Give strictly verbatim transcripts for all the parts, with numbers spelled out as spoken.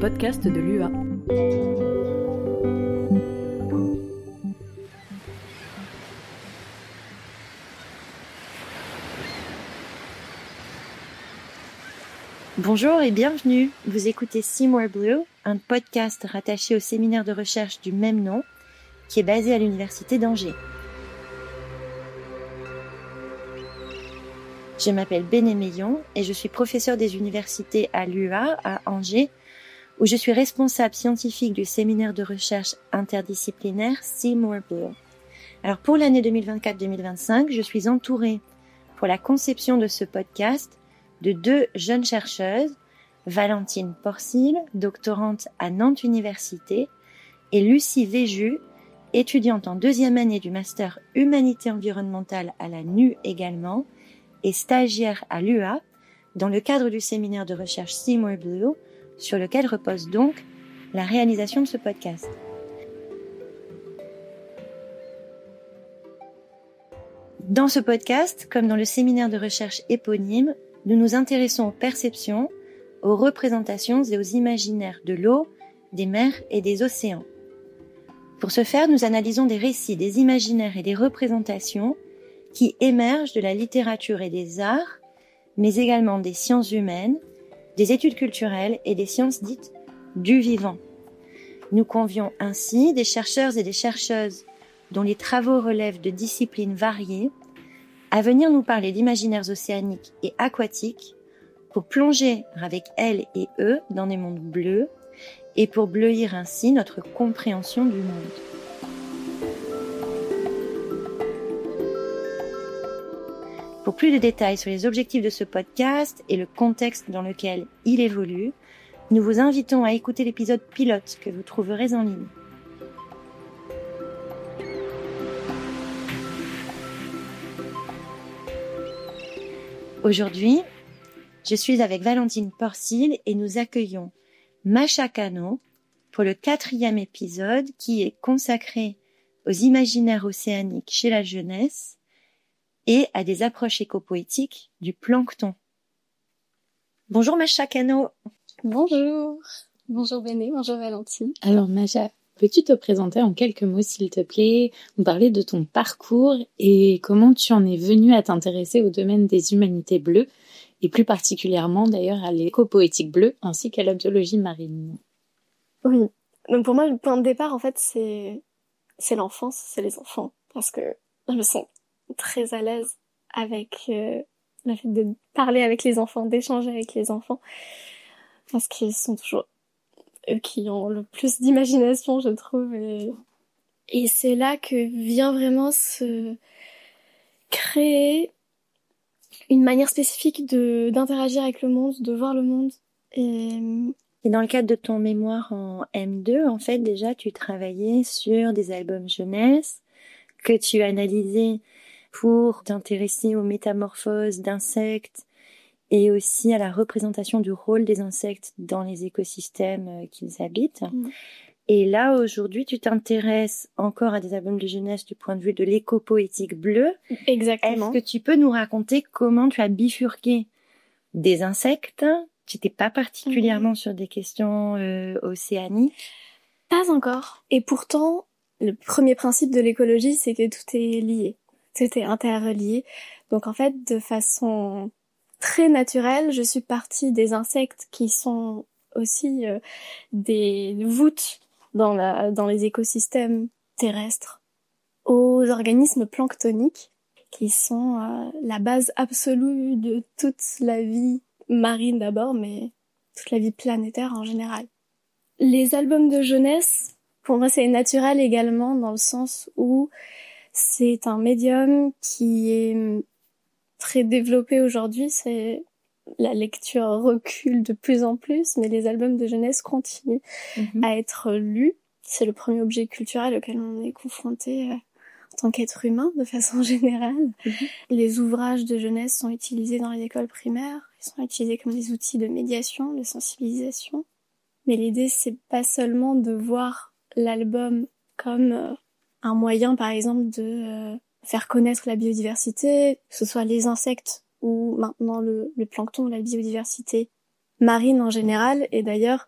podcast de l'U A. Bonjour et bienvenue, vous écoutez See More Blue, un podcast rattaché au séminaire de recherche du même nom, qui est basé à l'université d'Angers. Je m'appelle Béné Meillon et je suis professeure des universités à l'U A, à Angers, où je suis responsable scientifique du séminaire de recherche interdisciplinaire See More Blue. Alors pour l'année deux mille vingt-quatre deux mille vingt-cinq, je suis entourée pour la conception de ce podcast de deux jeunes chercheuses, Valentine Porcil, doctorante à Nantes Université, et Lucie Véju, étudiante en deuxième année du master Humanité environnementale à la N U également, et stagiaire à l'U A, dans le cadre du séminaire de recherche See More Blue, sur lequel repose donc la réalisation de ce podcast. Dans ce podcast, comme dans le séminaire de recherche éponyme, nous nous intéressons aux perceptions, aux représentations et aux imaginaires de l'eau, des mers et des océans. Pour ce faire, nous analysons des récits, des imaginaires et des représentations qui émergent de la littérature et des arts, mais également des sciences humaines, des études culturelles et des sciences dites du vivant. Nous convions ainsi des chercheurs et des chercheuses dont les travaux relèvent de disciplines variées à venir nous parler d'imaginaires océaniques et aquatiques pour plonger avec elles et eux dans des mondes bleus et pour bleuir ainsi notre compréhension du monde. Pour plus de détails sur les objectifs de ce podcast et le contexte dans lequel il évolue, nous vous invitons à écouter l'épisode pilote que vous trouverez en ligne. Aujourd'hui, je suis avec Valentine Porcil et nous accueillons Masha Cano pour le quatrième épisode qui est consacré aux imaginaires océaniques chez la jeunesse et à des approches éco-poétiques du plancton. Bonjour Masha Cano. Bonjour. Bonjour Béné, bonjour Valentine. Alors Masha, peux-tu te présenter en quelques mots s'il te plaît, nous parler de ton parcours et comment tu en es venue à t'intéresser au domaine des humanités bleues et plus particulièrement d'ailleurs à l'éco-poétique bleue ainsi qu'à la biologie marine. Oui, donc pour moi le point de départ en fait c'est c'est l'enfance, c'est les enfants parce que je me sens très à l'aise avec euh, le fait de parler avec les enfants, d'échanger avec les enfants parce qu'ils sont toujours eux qui ont le plus d'imagination, je trouve, et, et c'est là que vient vraiment se créer une manière spécifique de d'interagir avec le monde, de voir le monde. Et, et dans le cadre de ton mémoire en M deux, en fait, déjà, tu travaillais sur des albums jeunesse que tu analysais pour t'intéresser aux métamorphoses d'insectes et aussi à la représentation du rôle des insectes dans les écosystèmes qu'ils habitent. Mmh. Et là, aujourd'hui, tu t'intéresses encore à des albums de jeunesse du point de vue de l'éco-poétique bleue. Exactement. Est-ce que tu peux nous raconter comment tu as bifurqué des insectes? Tu n'étais pas particulièrement mmh. sur des questions euh, océaniques? Pas encore. Et pourtant, le premier principe de l'écologie, c'est que tout est lié. Tout est interrelié. Donc en fait, de façon très naturelle, je suis partie des insectes qui sont aussi euh, des voûtes dans, la, dans les écosystèmes terrestres, aux organismes planctoniques qui sont euh, la base absolue de toute la vie marine d'abord, mais toute la vie planétaire en général. Les albums de jeunesse, pour moi, c'est naturel également dans le sens où c'est un médium qui est très développé aujourd'hui, c'est la lecture recule de plus en plus, mais les albums de jeunesse continuent mmh. à être lus. C'est le premier objet culturel auquel on est confronté euh, en tant qu'être humain, de façon générale. Mmh. Les ouvrages de jeunesse sont utilisés dans les écoles primaires, ils sont utilisés comme des outils de médiation, de sensibilisation. Mais l'idée, c'est pas seulement de voir l'album comme euh, un moyen, par exemple, de euh, faire connaître la biodiversité, que ce soit les insectes ou maintenant le, le plancton, la biodiversité marine en général. Et d'ailleurs,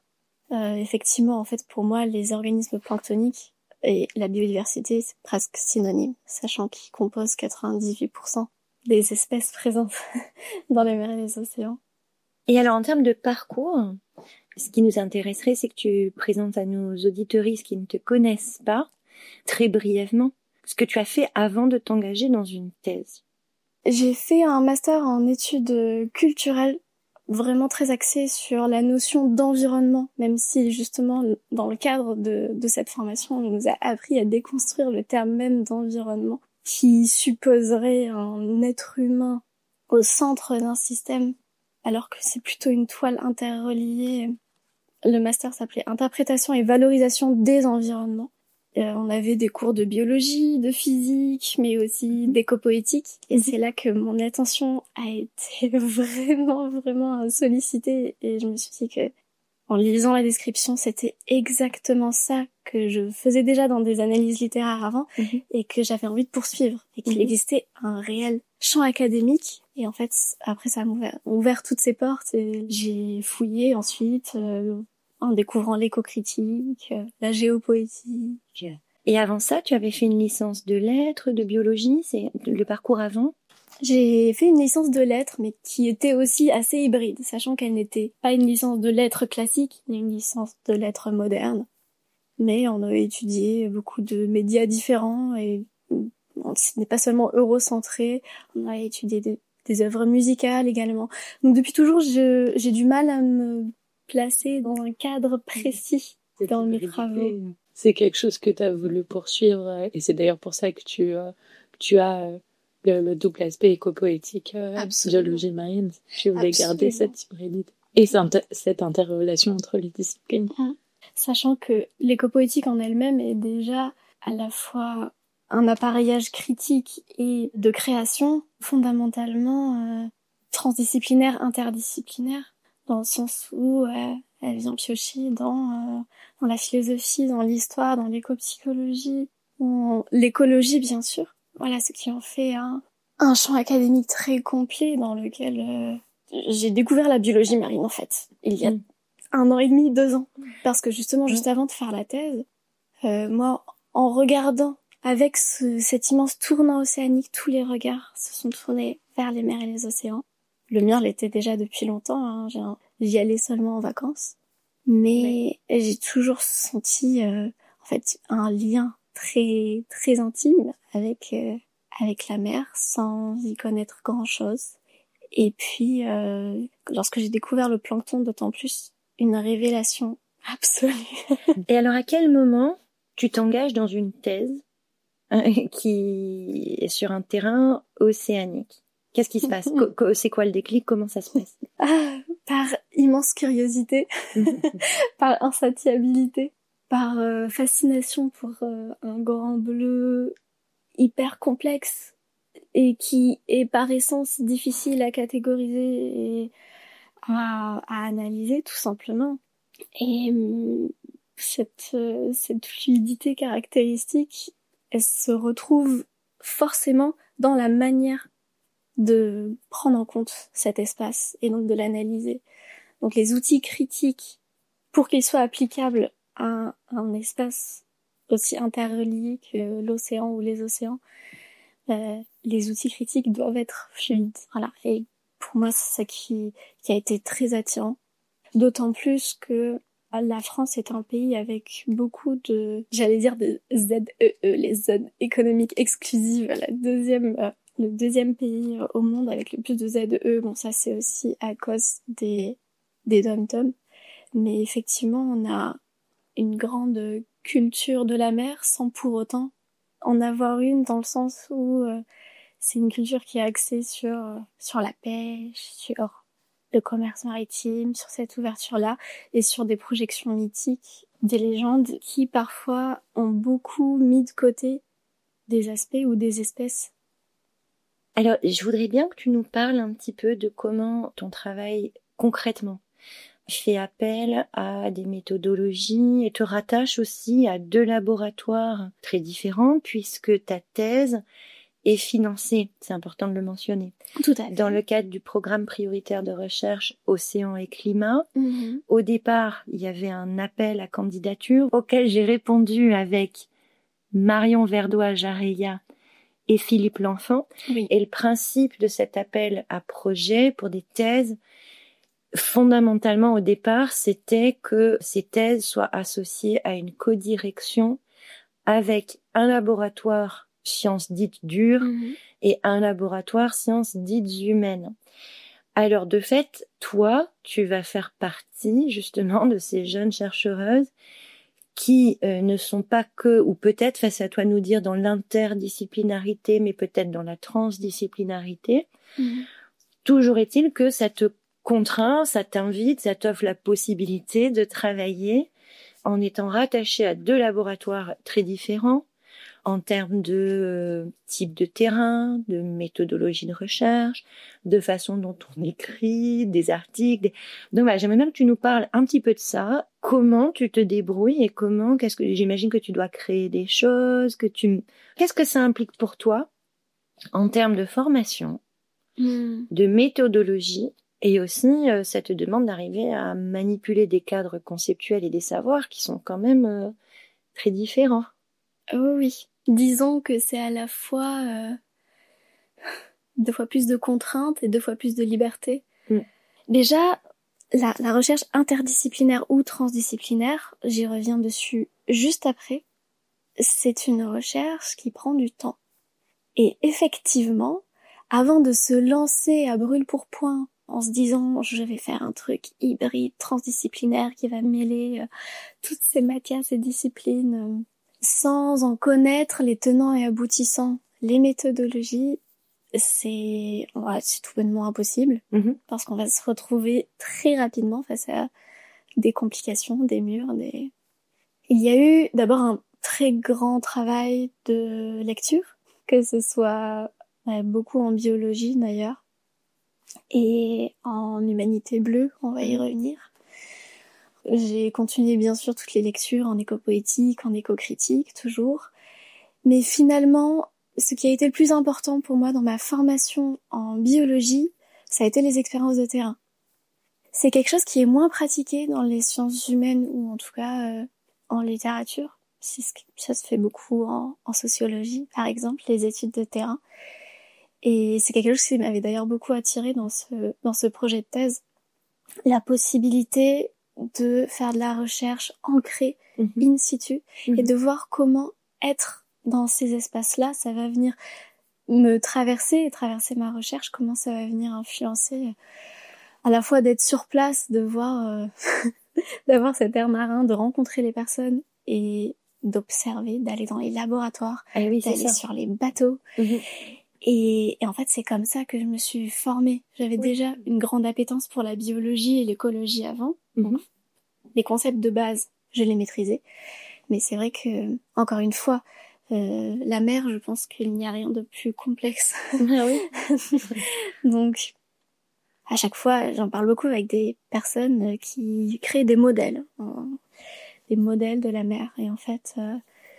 Euh, effectivement, en fait, pour moi, les organismes planctoniques et la biodiversité, c'est presque synonyme, sachant qu'ils composent quatre-vingt-dix-huit pour cent des espèces présentes dans les mers et les océans. Et alors, en termes de parcours, ce qui nous intéresserait, c'est que tu présentes à nos auditeuristes qui ne te connaissent pas, très brièvement, ce que tu as fait avant de t'engager dans une thèse. J'ai fait un master en études culturelles, vraiment très axé sur la notion d'environnement, même si justement, dans le cadre de, de cette formation, on nous a appris à déconstruire le terme même d'environnement, qui supposerait un être humain au centre d'un système, alors que c'est plutôt une toile interreliée. Le master s'appelait Interprétation et valorisation des environnements. Euh, on avait des cours de biologie, de physique, mais aussi d'éco-poétique. Et c'est là que mon attention a été vraiment, vraiment sollicitée. Et je me suis dit que, en lisant la description, c'était exactement ça que je faisais déjà dans des analyses littéraires avant, mm-hmm. et que j'avais envie de poursuivre. Et qu'il mm-hmm. existait un réel champ académique. Et en fait, après, ça m'a ouvert, ouvert toutes ces portes. Et j'ai fouillé ensuite... Euh, en découvrant l'éco-critique, la géopoétique. Et avant ça, tu avais fait une licence de lettres, de biologie, c'est le parcours avant? J'ai fait une licence de lettres, mais qui était aussi assez hybride, sachant qu'elle n'était pas une licence de lettres classique, mais une licence de lettres modernes. Mais on a étudié beaucoup de médias différents, et ce n'est pas seulement eurocentré, on a étudié des, des œuvres musicales également. Donc depuis toujours, je, j'ai du mal à me placé dans un cadre précis c'est dans mes travaux. C'est quelque chose que tu as voulu poursuivre et c'est d'ailleurs pour ça que tu, euh, tu as euh, le, le double aspect éco-poétique, euh, biologie marine. Tu voulais Absolument. Garder cette hybridité et cette interrelation entre les disciplines. Mmh. Sachant que l'éco-poétique en elle-même est déjà à la fois un appareillage critique et de création fondamentalement euh, transdisciplinaire, interdisciplinaire. Dans le sens où euh, elle vient piocher dans, euh, dans la philosophie, dans l'histoire, dans l'éco-psychologie, dans l'écologie bien sûr. Voilà, ce qui en fait un, un champ académique très complet dans lequel euh, j'ai découvert la biologie marine en fait, il y a mmh. un an et demi, deux ans. Parce que justement, mmh. juste avant de faire la thèse, euh, moi, en regardant avec ce, cet immense tournant océanique, tous les regards se sont tournés vers les mers et les océans. Le mien l'était déjà depuis longtemps, hein. J'ai un... j'y allais seulement en vacances. Mais ouais. j'ai toujours senti, euh, en fait, un lien très, très intime avec, euh, avec la mer, sans y connaître grand chose. Et puis, euh, lorsque j'ai découvert le plancton, d'autant plus, une révélation absolue. Et alors, à quel moment tu t'engages dans une thèse hein, qui est sur un terrain océanique? Qu'est-ce qui se passe? C'est quoi le déclic? Comment ça se passe? Ah, par immense curiosité, par insatiabilité, par euh, fascination pour euh, un grand bleu hyper complexe et qui est par essence difficile à catégoriser et à, à analyser tout simplement. Et euh, cette, euh, cette fluidité caractéristique, elle se retrouve forcément dans la manière de prendre en compte cet espace et donc de l'analyser. Donc les outils critiques, pour qu'ils soient applicables à un espace aussi interrelié que l'océan ou les océans, euh, les outils critiques doivent être fluides. Voilà. Et pour moi, c'est ça qui, qui a été très attirant. D'autant plus que la France est un pays avec beaucoup de, j'allais dire de Z E E, les zones économiques exclusives, la deuxième euh, le deuxième pays au monde avec le plus de Z E E. Bon, ça, c'est aussi à cause des, des dom-toms. Mais effectivement, on a une grande culture de la mer sans pour autant en avoir une dans le sens où euh, c'est une culture qui est axée sur, euh, sur la pêche, sur le commerce maritime, sur cette ouverture-là et sur des projections mythiques, des légendes qui parfois ont beaucoup mis de côté des aspects ou des espèces. Alors, je voudrais bien que tu nous parles un petit peu de comment ton travail concrètement fait appel à des méthodologies et te rattache aussi à deux laboratoires très différents puisque ta thèse est financé, c'est important de le mentionner, Tout à fait. dans le cadre du programme prioritaire de recherche Océan et Climat. Mmh. Au départ, il y avait un appel à candidature auquel j'ai répondu avec Marion Verdois-Jareya et Philippe L'Enfant. Oui. Et le principe de cet appel à projet pour des thèses, fondamentalement au départ, c'était que ces thèses soient associées à une codirection avec un laboratoire sciences dites dures Mmh. et un laboratoire sciences dites humaines. Alors de fait, toi, tu vas faire partie justement de ces jeunes chercheuses qui euh, ne sont pas que, ou peut-être, face à toi nous dire, dans l'interdisciplinarité, mais peut-être dans la transdisciplinarité. Mmh. Toujours est-il que ça te contraint, ça t'invite, ça t'offre la possibilité de travailler en étant rattaché à deux laboratoires très différents, en termes de euh, type de terrain, de méthodologie de recherche, de façon dont on écrit, des articles. Des... Donc voilà, j'aimerais bien que tu nous parles un petit peu de ça. Comment tu te débrouilles et comment, qu'est-ce que, j'imagine que tu dois créer des choses, que tu, qu'est-ce que ça implique pour toi en termes de formation, Mmh. de méthodologie, et aussi euh, ça te demande d'arriver à manipuler des cadres conceptuels et des savoirs qui sont quand même euh, très différents. Oh oui. Disons que c'est à la fois euh, deux fois plus de contraintes et deux fois plus de liberté. Mm. Déjà, la, la recherche interdisciplinaire ou transdisciplinaire, j'y reviens dessus juste après, c'est une recherche qui prend du temps. Et effectivement, avant de se lancer à brûle-pourpoint en se disant je vais faire un truc hybride, transdisciplinaire qui va mêler euh, toutes ces matières, ces disciplines, euh, sans en connaître les tenants et aboutissants, les méthodologies, c'est, ouais, c'est tout bonnement impossible, Mm-hmm. parce qu'on va se retrouver très rapidement face à des complications, des murs, des... Il y a eu d'abord un très grand travail de lecture, que ce soit ouais, beaucoup en biologie d'ailleurs, et en humanité bleue, on va y revenir. J'ai continué bien sûr toutes les lectures en éco-poétique, en éco-critique, toujours. Mais finalement, ce qui a été le plus important pour moi dans ma formation en biologie, ça a été les expériences de terrain. C'est quelque chose qui est moins pratiqué dans les sciences humaines, ou en tout cas euh, en littérature. Ça se fait beaucoup en, en sociologie, par exemple, les études de terrain. Et c'est quelque chose qui m'avait d'ailleurs beaucoup attiré dans ce, dans ce projet de thèse. La possibilité de faire de la recherche ancrée, Mm-hmm. in situ, Mm-hmm. et de voir comment être dans ces espaces-là, ça va venir me traverser et traverser ma recherche, comment ça va venir influencer à la fois d'être sur place, de voir, euh, d'avoir cet air marin, de rencontrer les personnes et d'observer, d'aller dans les laboratoires, Ah oui, c'est d'aller ça. sur les bateaux. Mm-hmm. Et, et en fait, c'est comme ça que je me suis formée. J'avais Oui. déjà une grande appétence pour la biologie et l'écologie avant. Mm-hmm. Donc, les concepts de base, je les maîtrisais. Mais c'est vrai que, encore une fois, euh, la mer, je pense qu'il n'y a rien de plus complexe. Ah oui. Donc, à chaque fois, j'en parle beaucoup avec des personnes qui créent des modèles, hein, des modèles de la mer. Et en fait, euh,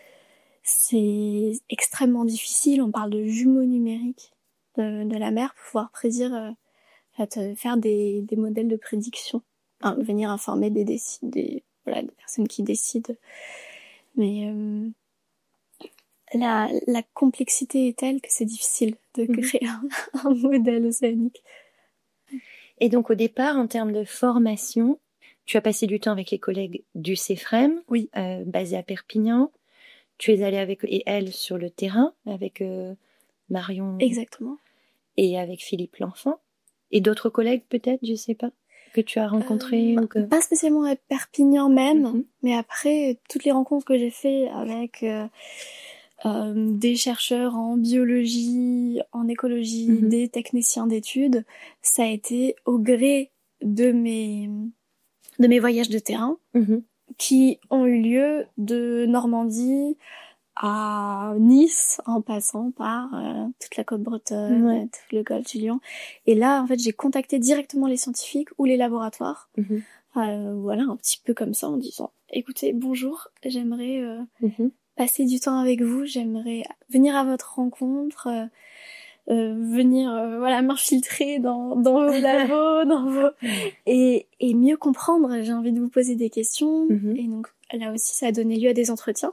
c'est extrêmement difficile. On parle de jumeaux numériques de, de la mer pour pouvoir prédire, euh, en fait, faire des, des modèles de prédiction, hein, venir informer des, décid- des, voilà, des personnes qui décident. Mais euh, la, la complexité est telle que c'est difficile de créer un, un modèle océanique. Et donc au départ, en termes de formation, tu as passé du temps avec les collègues du CEFREM, Oui. euh, basé à Perpignan. Tu es allée avec et elle sur le terrain, avec euh, Marion. Exactement. Et avec Philippe L'Enfant. Et d'autres collègues peut-être, je sais pas, que tu as rencontrés euh, ou que... Pas spécialement à Perpignan même, Mm-hmm. mais après, toutes les rencontres que j'ai faites avec euh, euh, des chercheurs en biologie, en écologie, Mm-hmm. des techniciens d'études, ça a été au gré de mes, de mes voyages de terrain, Mm-hmm. qui ont eu lieu de Normandie à Nice, en passant par euh, toute la côte bretonne, Ouais. tout le golfe du Lion. Et là, en fait, j'ai contacté directement les scientifiques ou les laboratoires, Mm-hmm. euh, voilà, un petit peu comme ça, en disant, écoutez, bonjour, j'aimerais euh, Mm-hmm. passer du temps avec vous, j'aimerais venir à votre rencontre, euh, euh, venir euh, voilà m'infiltrer dans dans vos labos, dans vos et et mieux comprendre. J'ai envie de vous poser des questions mm-hmm. et donc là aussi ça a donné lieu à des entretiens.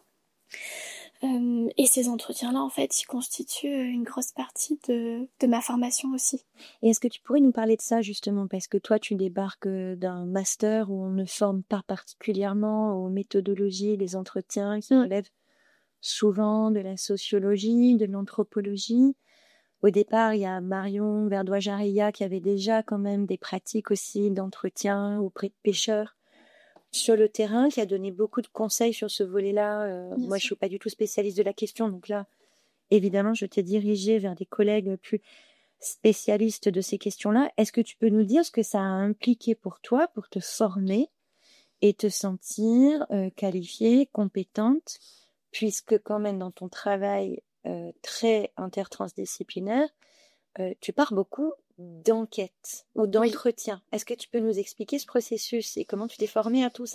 Euh, et ces entretiens-là, en fait, ils constituent une grosse partie de, de ma formation aussi. Et est-ce que tu pourrais nous parler de ça, justement, parce que toi, tu débarques d'un master où on ne forme pas particulièrement aux méthodologies, les entretiens qui mmh. relèvent souvent de la sociologie, de l'anthropologie. Au départ, il y a Marion Verdois-Jarilla qui avait déjà quand même des pratiques aussi d'entretien auprès de pêcheurs sur le terrain, qui a donné beaucoup de conseils sur ce volet-là. Euh, moi, sûr. Je ne suis pas du tout spécialiste de la question, donc là, évidemment, je t'ai dirigée vers des collègues plus spécialistes de ces questions-là. Est-ce que tu peux nous dire ce que ça a impliqué pour toi, pour te former et te sentir euh, qualifiée, compétente, puisque quand même dans ton travail euh, très intertransdisciplinaire, euh, tu pars beaucoup d'enquête ou d'entretien. Oui. Est-ce que tu peux nous expliquer ce processus et comment tu t'es formée à tout ça ?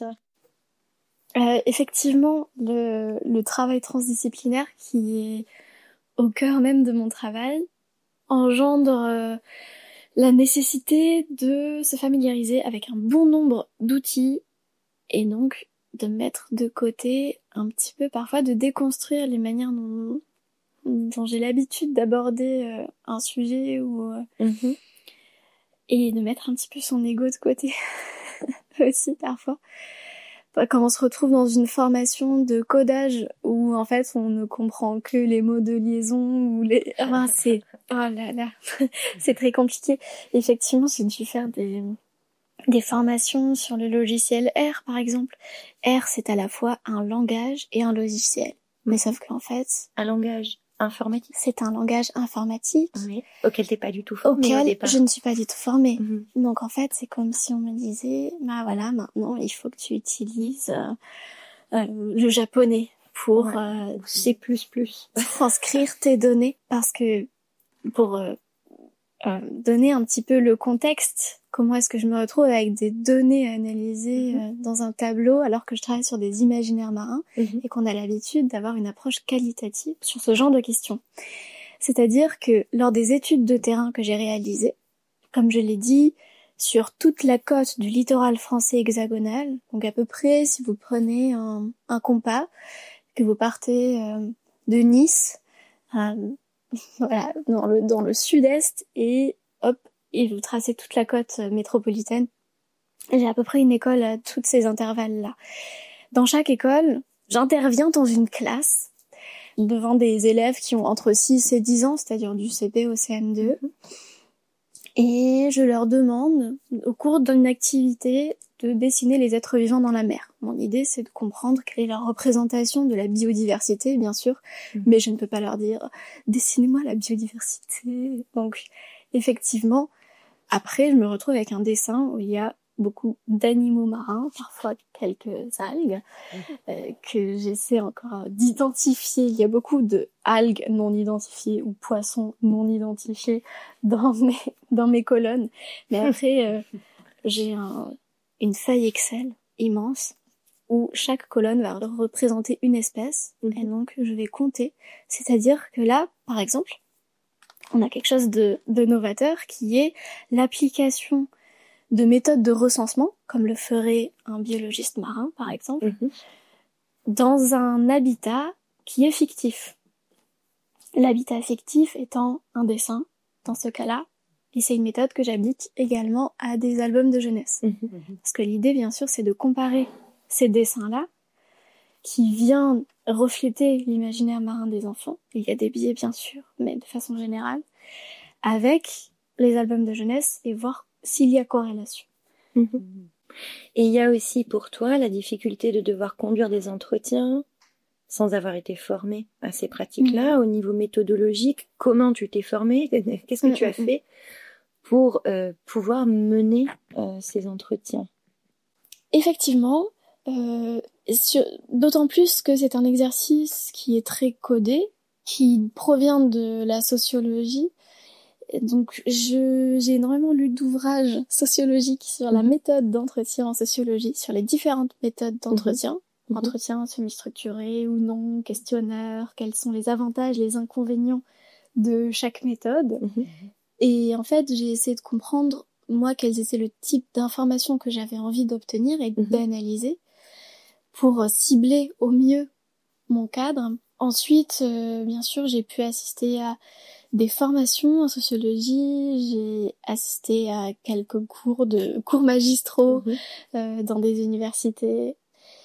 euh, Effectivement, le, le travail transdisciplinaire qui est au cœur même de mon travail engendre euh, la nécessité de se familiariser avec un bon nombre d'outils et donc de mettre de côté un petit peu parfois de déconstruire les manières dont, dont j'ai l'habitude d'aborder euh, un sujet ou euh, mm-hmm. et de mettre un petit peu son ego de côté aussi parfois. Quand on se retrouve dans une formation de codage où en fait on ne comprend que les mots de liaison ou les enfin, c'est oh là là c'est très compliqué. Effectivement, j'ai dû faire des des formations sur le logiciel R par exemple. R, c'est à la fois un langage et un logiciel. Mais sauf qu'en fait, un langage informatique. C'est un langage informatique. Oui. Auquel t'es pas du tout formée auquel au départ. Je ne suis pas du tout formée. Mm-hmm. Donc en fait, c'est comme si on me disait, bah voilà, maintenant il faut que tu utilises euh, euh, le japonais pour ouais. euh, C plus plus transcrire tes données, parce que pour euh, euh, donner un petit peu le contexte, comment est-ce que je me retrouve avec des données à analyser mm-hmm. euh, dans un tableau alors que je travaille sur des imaginaires marins mm-hmm. et qu'on a l'habitude d'avoir une approche qualitative sur ce genre de questions. C'est-à-dire que lors des études de terrain que j'ai réalisées, comme je l'ai dit, sur toute la côte du littoral français hexagonal, donc à peu près si vous prenez un, un compas, que vous partez euh, de Nice, euh, voilà, dans le, dans le sud-est et hop, et vous tracez toute la côte métropolitaine. J'ai à peu près une école à tous ces intervalles-là. Dans chaque école, j'interviens dans une classe devant des élèves qui ont entre six et dix ans, c'est-à-dire du C P au C M deux. Et je leur demande, au cours d'une activité, de dessiner les êtres vivants dans la mer. Mon idée, c'est de comprendre quelle est leur représentation de la biodiversité, bien sûr, mmh. mais je ne peux pas leur dire « dessinez-moi la biodiversité ». Donc, effectivement, après, je me retrouve avec un dessin où il y a beaucoup d'animaux marins, parfois quelques algues, mmh. euh, que j'essaie encore d'identifier. Il y a beaucoup de algues non identifiées ou poissons non identifiés dans mes, dans mes colonnes. Mais après, euh, j'ai un, une feuille Excel immense où chaque colonne va représenter une espèce. Mmh. Et donc, je vais compter. C'est-à-dire que là, par exemple, on a quelque chose de, de novateur qui est l'application de méthodes de recensement, comme le ferait un biologiste marin, par exemple, mmh. dans un habitat qui est fictif. L'habitat fictif étant un dessin, dans ce cas-là, et c'est une méthode que j'applique également à des albums de jeunesse. Mmh. Parce que l'idée, bien sûr, c'est de comparer ces dessins-là, qui vient refléter l'imaginaire marin des enfants, il y a des biais, bien sûr, mais de façon générale, avec les albums de jeunesse, et voir s'il y a corrélation. Mmh. Et il y a aussi pour toi la difficulté de devoir conduire des entretiens sans avoir été formée à ces pratiques-là, mmh. au niveau méthodologique. Comment tu t'es formée ? Qu'est-ce que mmh. tu as fait pour euh, pouvoir mener euh, ces entretiens ? Effectivement, euh, sur, d'autant plus que c'est un exercice qui est très codé, qui provient de la sociologie. Donc, je, j'ai énormément lu d'ouvrages sociologiques sur la méthode d'entretien en sociologie, sur les différentes méthodes d'entretien, mmh. Mmh. Entretien semi-structuré ou non, questionnaire, quels sont les avantages, les inconvénients de chaque méthode. Mmh. Et en fait, j'ai essayé de comprendre, moi, quels étaient le type d'informations que j'avais envie d'obtenir et mmh. d'analyser pour cibler au mieux mon cadre. Ensuite, euh, bien sûr, j'ai pu assister à des formations en sociologie, j'ai assisté à quelques cours de cours magistraux mmh. euh, dans des universités.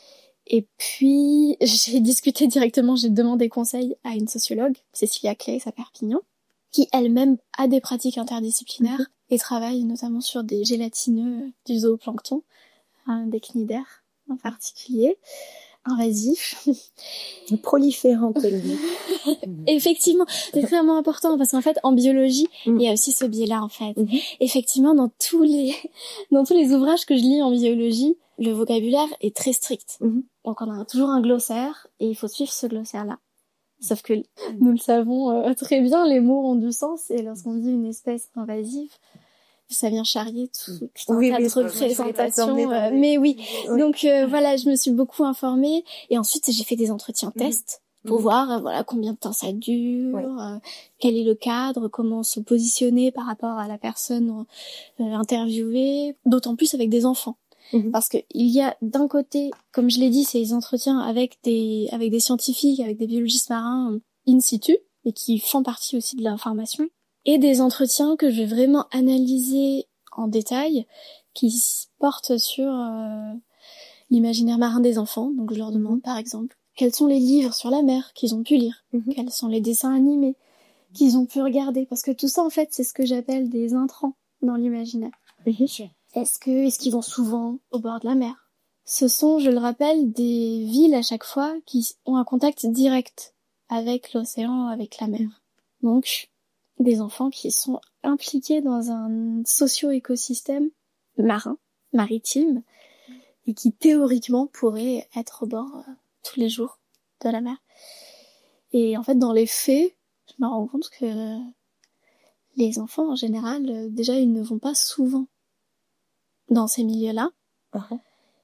Et puis, j'ai discuté directement, j'ai demandé conseil à une sociologue, Cécilia Claes à Perpignan, qui elle-même a des pratiques interdisciplinaires mmh. et travaille notamment sur des gélatineux du zooplancton, hein, des cnidaires en particulier, invasifs. Proliférants, tellement. Effectivement, c'est extrêmement important parce qu'en fait, en biologie, mmh. il y a aussi ce biais-là, en fait. Mmh. Effectivement, dans tous les, dans tous les ouvrages que je lis en biologie, le vocabulaire est très strict. Mmh. Donc, on a toujours un glossaire et il faut suivre ce glossaire-là. Sauf que, nous le savons euh, très bien, les mots ont du sens et lorsqu'on dit une espèce invasive, ça vient charrier tout, tout un oui, tas oui, de représentations. Euh, mais oui, oui. donc euh, voilà, je me suis beaucoup informée et ensuite j'ai fait des entretiens mmh. tests pour mmh. voir euh, voilà combien de temps ça dure, oui. euh, quel est le cadre, comment se positionner par rapport à la personne euh, interviewée, d'autant plus avec des enfants. Mmh. Parce que il y a d'un côté, comme je l'ai dit, ces entretiens avec des avec des scientifiques, avec des biologistes marins in situ et qui font partie aussi de l'information, et des entretiens que je vais vraiment analyser en détail, qui portent sur euh, l'imaginaire marin des enfants. Donc je leur demande mmh. par exemple quels sont les livres sur la mer qu'ils ont pu lire, mmh. quels sont les dessins animés qu'ils ont pu regarder, parce que tout ça en fait c'est ce que j'appelle des intrants dans l'imaginaire. Mmh. Est-ce que est-ce qu'ils vont souvent au bord de la mer? Ce sont, je le rappelle, des villes à chaque fois qui ont un contact direct avec l'océan, avec la mer. Donc, des enfants qui sont impliqués dans un socio-écosystème marin, maritime, et qui théoriquement pourraient être au bord euh, tous les jours de la mer. Et en fait, dans les faits, je me rends compte que euh, les enfants, en général, euh, déjà, ils ne vont pas souvent dans ces milieux-là. Uh-huh.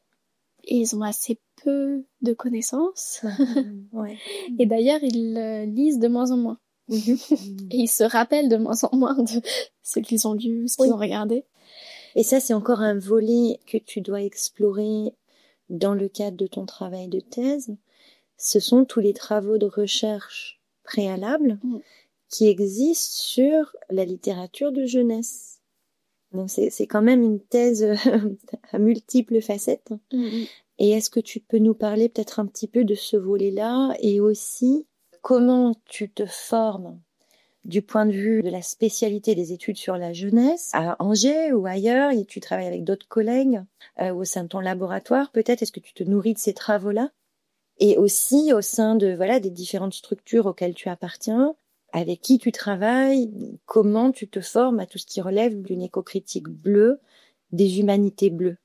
Et ils ont assez peu de connaissances. Uh-huh. Ouais. Et d'ailleurs, ils euh, lisent de moins en moins. Mm-hmm. Et ils se rappellent de moins en moins de ce qu'ils ont lu, ce qu'ils oui. ont regardé. Et ça, c'est encore un volet que tu dois explorer dans le cadre de ton travail de thèse. Ce sont tous les travaux de recherche préalables mm. qui existent sur la littérature de jeunesse. Donc c'est, c'est quand même une thèse à multiples facettes. Mm-hmm. Et est-ce que tu peux nous parler peut-être un petit peu de ce volet-là et aussi comment tu te formes du point de vue de la spécialité des études sur la jeunesse à Angers ou ailleurs, et tu travailles avec d'autres collègues euh, au sein de ton laboratoire peut-être, est-ce que tu te nourris de ces travaux-là? Et aussi au sein de voilà des différentes structures auxquelles tu appartiens, avec qui tu travailles, comment tu te formes à tout ce qui relève d'une éco-critique bleue, des humanités bleues?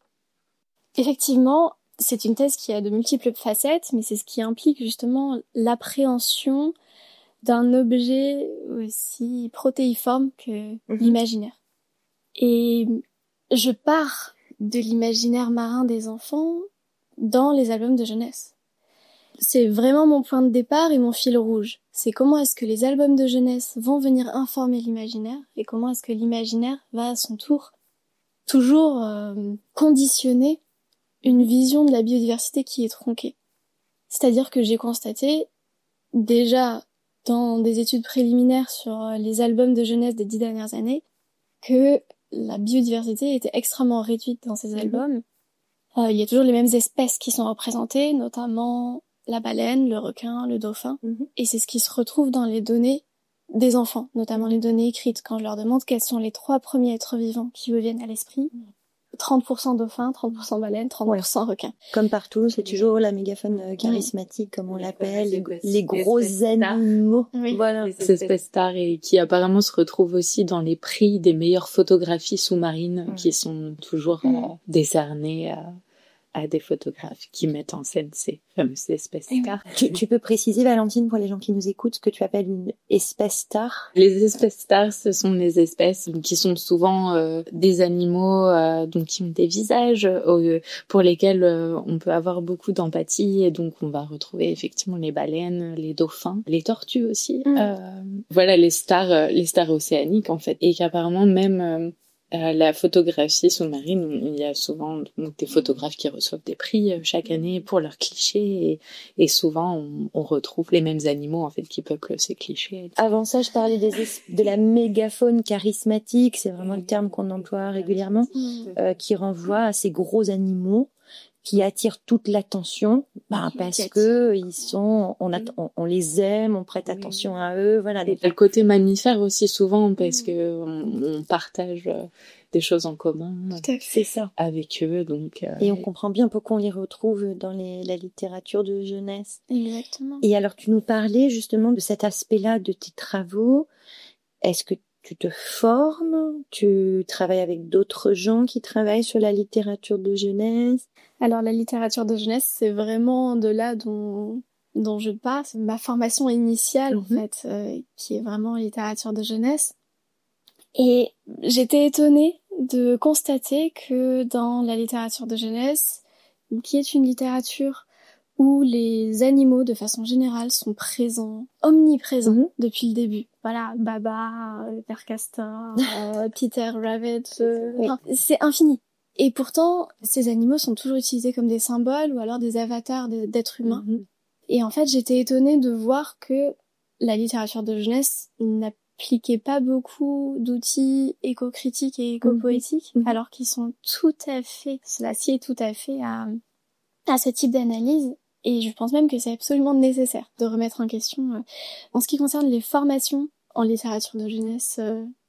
Effectivement, c'est une thèse qui a de multiples facettes, mais c'est ce qui implique justement l'appréhension d'un objet aussi protéiforme que mmh. l'imaginaire. Et je pars de l'imaginaire marin des enfants dans les albums de jeunesse. C'est vraiment mon point de départ et mon fil rouge. C'est comment est-ce que les albums de jeunesse vont venir informer l'imaginaire et comment est-ce que l'imaginaire va à son tour toujours euh, conditionner une vision de la biodiversité qui est tronquée. C'est-à-dire que j'ai constaté déjà dans des études préliminaires sur les albums de jeunesse des dix dernières années que la biodiversité était extrêmement réduite dans ces albums. Euh, il y a toujours les mêmes espèces qui sont représentées, notamment la baleine, le requin, le dauphin. Mm-hmm. Et c'est ce qui se retrouve dans les données des enfants, notamment les données écrites. Quand je leur demande quels sont les trois premiers êtres vivants qui me viennent à l'esprit, trente pour cent dauphins, trente pour cent baleines, trente pour cent ouais. requins. Comme partout, c'est toujours la mégafaune charismatique, comme on l'appelle, les, les gros animaux. Oui. Voilà. Ces espèces stars et qui apparemment se retrouvent aussi dans les prix des meilleures photographies sous-marines mmh. qui sont toujours mmh. euh, décernées à, à des photographes qui mettent en scène ces fameuses espèces stars. Tu, tu peux préciser, Valentine, pour les gens qui nous écoutent, ce que tu appelles une espèce star? Les espèces stars, ce sont les espèces qui sont souvent euh, des animaux euh, donc qui ont des visages euh, pour lesquels euh, on peut avoir beaucoup d'empathie, et donc on va retrouver effectivement les baleines, les dauphins, les tortues aussi. Mmh. Euh, voilà les stars, euh, les stars océaniques en fait, et qu'apparemment même euh, Euh, la photographie sous-marine, il y a souvent donc, des photographes qui reçoivent des prix euh, chaque année pour leurs clichés, et, et souvent on, on retrouve les mêmes animaux en fait qui peuplent ces clichés. Avant ça, je parlais des es- de la mégafaune charismatique, c'est vraiment le terme qu'on emploie régulièrement, euh, qui renvoie à ces gros animaux qui attirent toute l'attention, bah, parce que ils sont, on, a, on, on les aime, on prête attention à eux, voilà. Et le côté mammifère aussi souvent, parce que on, on partage des choses en commun. C'est ça. Avec eux, donc. Euh, et on comprend bien pourquoi on les retrouve dans les, la littérature de jeunesse. Exactement. Et alors, tu nous parlais justement de cet aspect-là de tes travaux. Est-ce que tu te formes? Tu travailles avec d'autres gens qui travaillent sur la littérature de jeunesse? Alors la littérature de jeunesse, c'est vraiment de là dont dont je parle, c'est ma formation initiale mm-hmm. en fait, euh, qui est vraiment littérature de jeunesse. Et j'étais étonnée de constater que dans la littérature de jeunesse, qui est une littérature où les animaux de façon générale sont présents, omniprésents mm-hmm. depuis le début. Voilà, Baba, le père Castor, euh, Peter Rabbit, euh, oui. enfin, c'est infini. Et pourtant, ces animaux sont toujours utilisés comme des symboles ou alors des avatars d'êtres humains. Mm-hmm. Et en fait, j'étais étonnée de voir que la littérature de jeunesse n'appliquait pas beaucoup d'outils éco-critiques et éco-poétiques, mm-hmm. alors qu'ils sont tout à fait, cela sied tout à fait à, à ce type d'analyse. Et je pense même que c'est absolument nécessaire de remettre en question. En ce qui concerne les formations en littérature de jeunesse,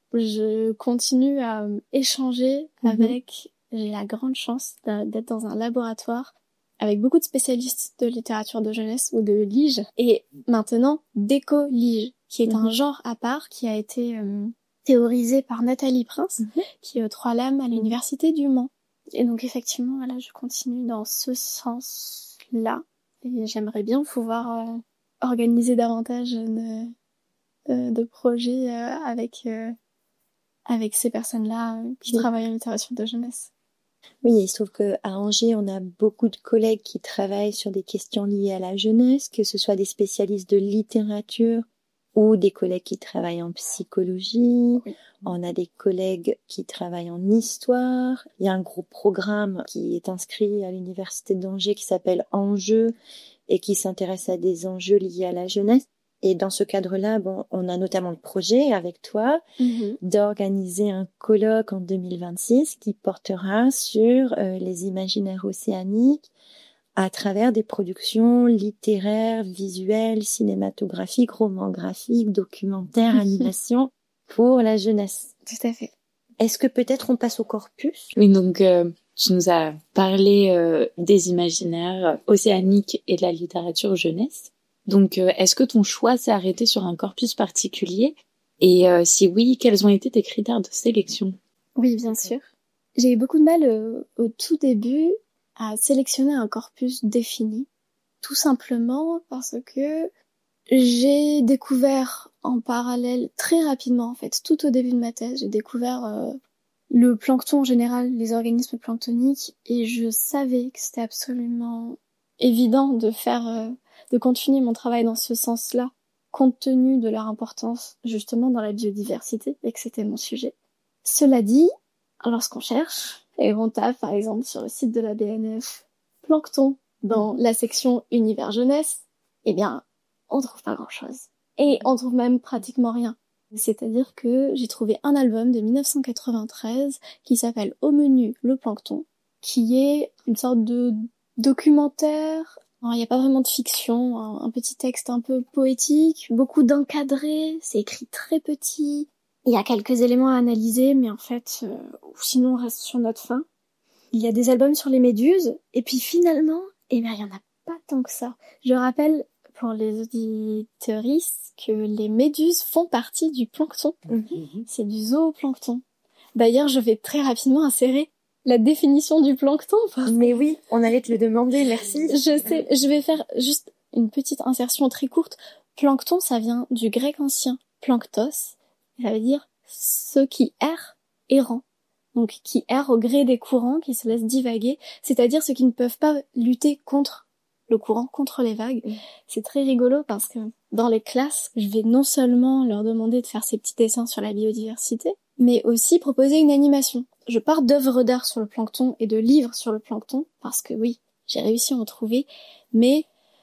je continue à échanger mm-hmm. avec... J'ai la grande chance d'être dans un laboratoire avec beaucoup de spécialistes de littérature de jeunesse ou de lige, et maintenant d'éco-lige, qui est mmh. un genre à part qui a été euh, théorisé par Nathalie Prince, mmh. qui est aux Trois Lames à l'université du Mans. Et donc effectivement, voilà, je continue dans ce sens-là, et j'aimerais bien pouvoir euh, organiser davantage de, de, de projets euh, avec euh, avec ces personnes-là euh, qui mmh. travaillent en littérature de jeunesse. Oui, il se trouve qu'à Angers, on a beaucoup de collègues qui travaillent sur des questions liées à la jeunesse, que ce soit des spécialistes de littérature ou des collègues qui travaillent en psychologie. Oui. On a des collègues qui travaillent en histoire. Il y a un gros programme qui est inscrit à l'université d'Angers qui s'appelle Enjeux et qui s'intéresse à des enjeux liés à la jeunesse. Et dans ce cadre-là, bon, on a notamment le projet avec toi mm-hmm. d'organiser un colloque en deux mille vingt-six qui portera sur euh, les imaginaires océaniques à travers des productions littéraires, visuelles, cinématographiques, romans graphiques, documentaires, animations pour la jeunesse. Tout à fait. Est-ce que peut-être on passe au corpus? Oui, donc euh, tu nous as parlé euh, des imaginaires océaniques et de la littérature jeunesse. Donc, euh, est-ce que ton choix s'est arrêté sur un corpus particulier? Et euh, si oui, quels ont été tes critères de sélection? Oui, bien sûr. J'ai eu beaucoup de mal euh, au tout début à sélectionner un corpus défini, tout simplement parce que j'ai découvert en parallèle, très rapidement en fait, tout au début de ma thèse, j'ai découvert euh, le plancton en général, les organismes planctoniques, et je savais que c'était absolument évident de faire... Euh, de continuer mon travail dans ce sens-là, compte tenu de leur importance justement dans la biodiversité, et que c'était mon sujet. Cela dit, lorsqu'on cherche, et on tape par exemple sur le site de la B N F, plancton, dans la section univers jeunesse, eh bien, on trouve pas grand-chose. Et on trouve même pratiquement rien. C'est-à-dire que j'ai trouvé un album de dix-neuf cent quatre-vingt-treize qui s'appelle Au menu le plancton, qui est une sorte de documentaire. Il n'y a pas vraiment de fiction, un, un petit texte un peu poétique, beaucoup d'encadrés, c'est écrit très petit. Il y a quelques éléments à analyser, mais en fait, euh, sinon on reste sur notre faim. Il y a des albums sur les méduses, et puis finalement, eh bien, il y en a pas tant que ça. Je rappelle, pour les auditeuristes, que les méduses font partie du plancton. Mm-hmm. C'est du zooplancton. D'ailleurs, je vais très rapidement insérer la définition du plancton. Parce... Mais oui, on allait te le demander, merci. Je sais, je vais faire juste une petite insertion très courte. Plancton, ça vient du grec ancien planctos, ça veut dire ceux qui errent, errants. Donc qui errent au gré des courants, qui se laissent divaguer, c'est-à-dire ceux qui ne peuvent pas lutter contre le courant, contre les vagues. Mmh. C'est très rigolo parce que dans les classes, je vais non seulement leur demander de faire ces petits dessins sur la biodiversité, mais aussi proposer une animation. Je pars d'œuvres d'art sur le plancton et de livres sur le plancton, parce que oui, j'ai réussi à en trouver, mais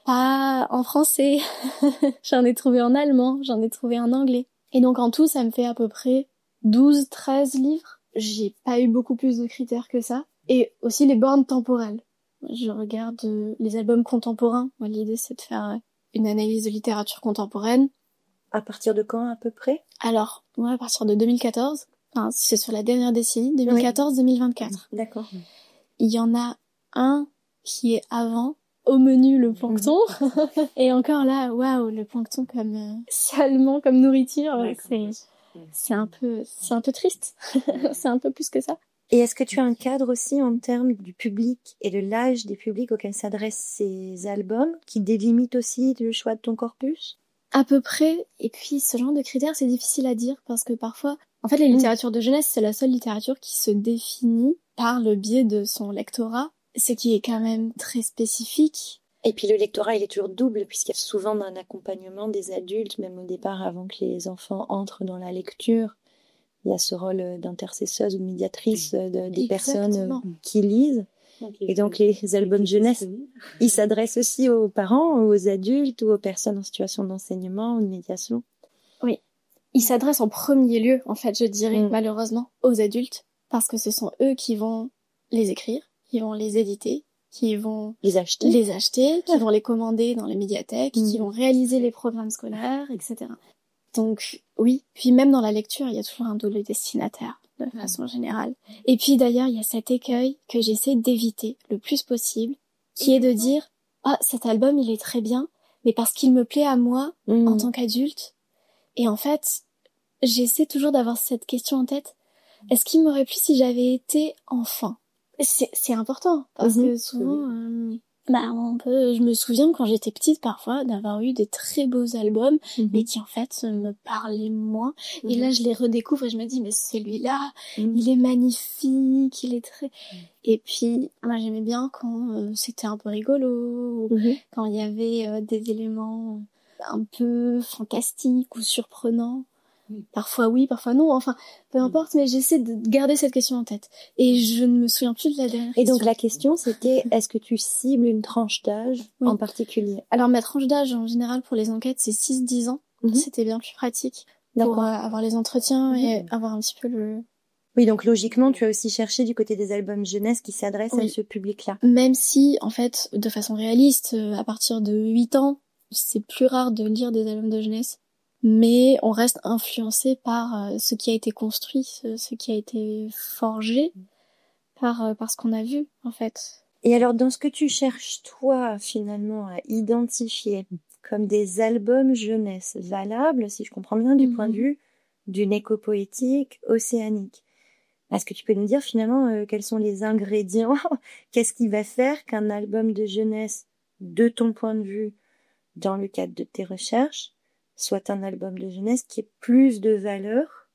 pas en français. J'en ai trouvé en allemand, j'en ai trouvé en anglais. Et donc en tout, ça me fait à peu près douze, treize livres. J'ai pas eu beaucoup plus de critères que ça. Et aussi les bornes temporelles. Je regarde euh, les albums contemporains. Moi, l'idée, c'est de faire une analyse de littérature contemporaine. À partir de quand, à peu près? Alors, moi, à partir de deux mille quatorze. Enfin, c'est sur la dernière décennie, deux mille quatorze deux mille vingt-quatre. Oui. D'accord. Il y en a un qui est avant, au menu le plancton. Et encore là, waouh, le plancton comme euh, salement comme nourriture, ouais, c'est c'est un peu c'est un peu triste. C'est un peu plus que ça. Et est-ce que tu as un cadre aussi en termes du public et de l'âge des publics auxquels s'adressent ces albums, qui délimite aussi le choix de ton corpus? À peu près. Et puis ce genre de critères, c'est difficile à dire parce que parfois, en fait, la littérature de jeunesse, c'est la seule littérature qui se définit par le biais de son lectorat, ce qui est quand même très spécifique. Et puis le lectorat, il est toujours double, puisqu'il y a souvent un accompagnement des adultes, même au départ, avant que les enfants entrent dans la lecture. Il y a ce rôle d'intercesseuse ou de médiatrice de, des Exactement. personnes qui lisent. Et donc les albums jeunesse, ils s'adressent aussi aux parents, aux adultes ou aux personnes en situation d'enseignement ou de médiation. Oui, ils s'adressent en premier lieu, en fait, je dirais, mmh. malheureusement, aux adultes, parce que ce sont eux qui vont les écrire, qui vont les éditer, qui vont les acheter, les acheter, qui vont les commander dans les médiathèques, mmh. qui vont réaliser les programmes scolaires, et cetera. Donc oui, puis même dans la lecture, il y a toujours un double destinataire de façon générale. Et puis d'ailleurs, il y a cet écueil que j'essaie d'éviter le plus possible, qui est de dire « Ah, cet album, il est très bien, mais parce qu'il me plaît à moi mmh. en tant qu'adulte. » Et en fait, j'essaie toujours d'avoir cette question en tête. Est-ce qu'il m'aurait plu si j'avais été enfant ? C'est, c'est important, parce mmh. que souvent... Euh, Bah, on peut, je me souviens quand j'étais petite parfois d'avoir eu des très beaux albums, mmh. mais qui en fait me parlaient moins. Mmh. Et là, je les redécouvre et je me dis, mais celui-là, mmh. il est magnifique, il est très... Mmh. Et puis, moi, j'aimais bien quand euh, c'était un peu rigolo, mmh. quand il y avait euh, des éléments un peu fantastiques ou surprenants. Parfois oui, parfois non, enfin, peu importe, mais j'essaie de garder cette question en tête. Et je ne me souviens plus de la dernière Et question. donc la question, c'était, est-ce que tu cibles une tranche d'âge oui. en particulier? Alors ma tranche d'âge, en général, pour les enquêtes, c'est six dix ans. Mm-hmm. C'était bien plus pratique D'accord. pour euh, avoir les entretiens mm-hmm. et avoir un petit peu le... Oui, donc logiquement, tu as aussi cherché du côté des albums jeunesse qui s'adressent oui. à ce public-là. Même si, en fait, de façon réaliste, à partir de huit ans, c'est plus rare de lire des albums de jeunesse. Mais on reste influencé par euh, ce qui a été construit, ce, ce qui a été forgé par, euh, par ce qu'on a vu, en fait. Et alors, dans ce que tu cherches, toi, finalement, à identifier comme des albums jeunesse valables, si je comprends bien, du mm-hmm. point de vue d'une éco-poétique océanique, est-ce que tu peux nous dire, finalement, euh, quels sont les ingrédients? Qu'est-ce qui va faire qu'un album de jeunesse, de ton point de vue, dans le cadre de tes recherches, soit un album de jeunesse qui ait plus de valeur?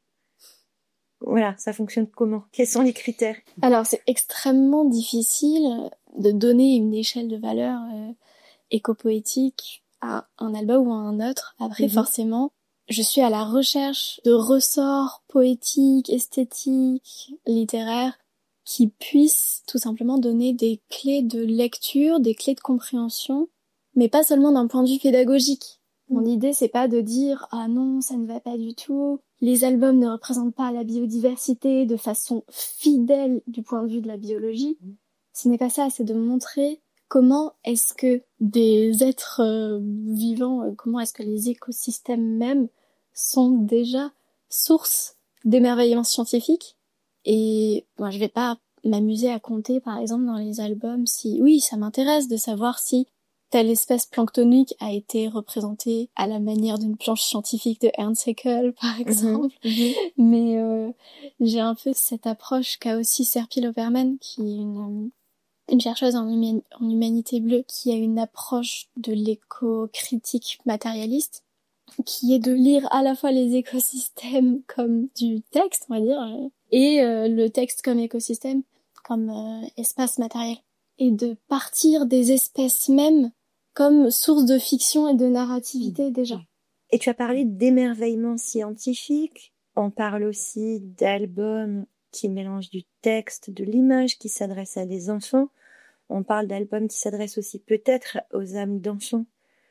Voilà, ça fonctionne comment? Quels sont les critères? Alors, c'est extrêmement difficile de donner une échelle de valeur euh, éco-poétique à un album ou à un autre. Après, mm-hmm. forcément, je suis à la recherche de ressorts poétiques, esthétiques, littéraires qui puissent tout simplement donner des clés de lecture, des clés de compréhension, mais pas seulement d'un point de vue pédagogique. Mon idée, c'est pas de dire « Ah non, ça ne va pas du tout, les albums ne représentent pas la biodiversité de façon fidèle du point de vue de la biologie. » Ce n'est pas ça, c'est de montrer comment est-ce que des êtres euh, vivants, euh, comment est-ce que les écosystèmes mêmes sont déjà source d'émerveillement scientifique. Et moi, je vais pas m'amuser à compter, par exemple, dans les albums si... Oui, ça m'intéresse de savoir si telle espèce planctonique a été représentée à la manière d'une planche scientifique de Ernst Haeckel, par exemple. Mm-hmm. Mais euh, j'ai un peu cette approche qu'a aussi Serpil Opperman, qui est une, une chercheuse en, huma- en humanité bleue, qui a une approche de l'éco-critique matérialiste, qui est de lire à la fois les écosystèmes comme du texte, on va dire, et euh, le texte comme écosystème, comme euh, espace matériel. Et de partir des espèces mêmes comme source de fiction et de narrativité déjà. Et tu as parlé d'émerveillement scientifique. On parle aussi d'albums qui mélangent du texte, de l'image, qui s'adressent à des enfants. On parle d'albums qui s'adressent aussi peut-être aux âmes d'enfants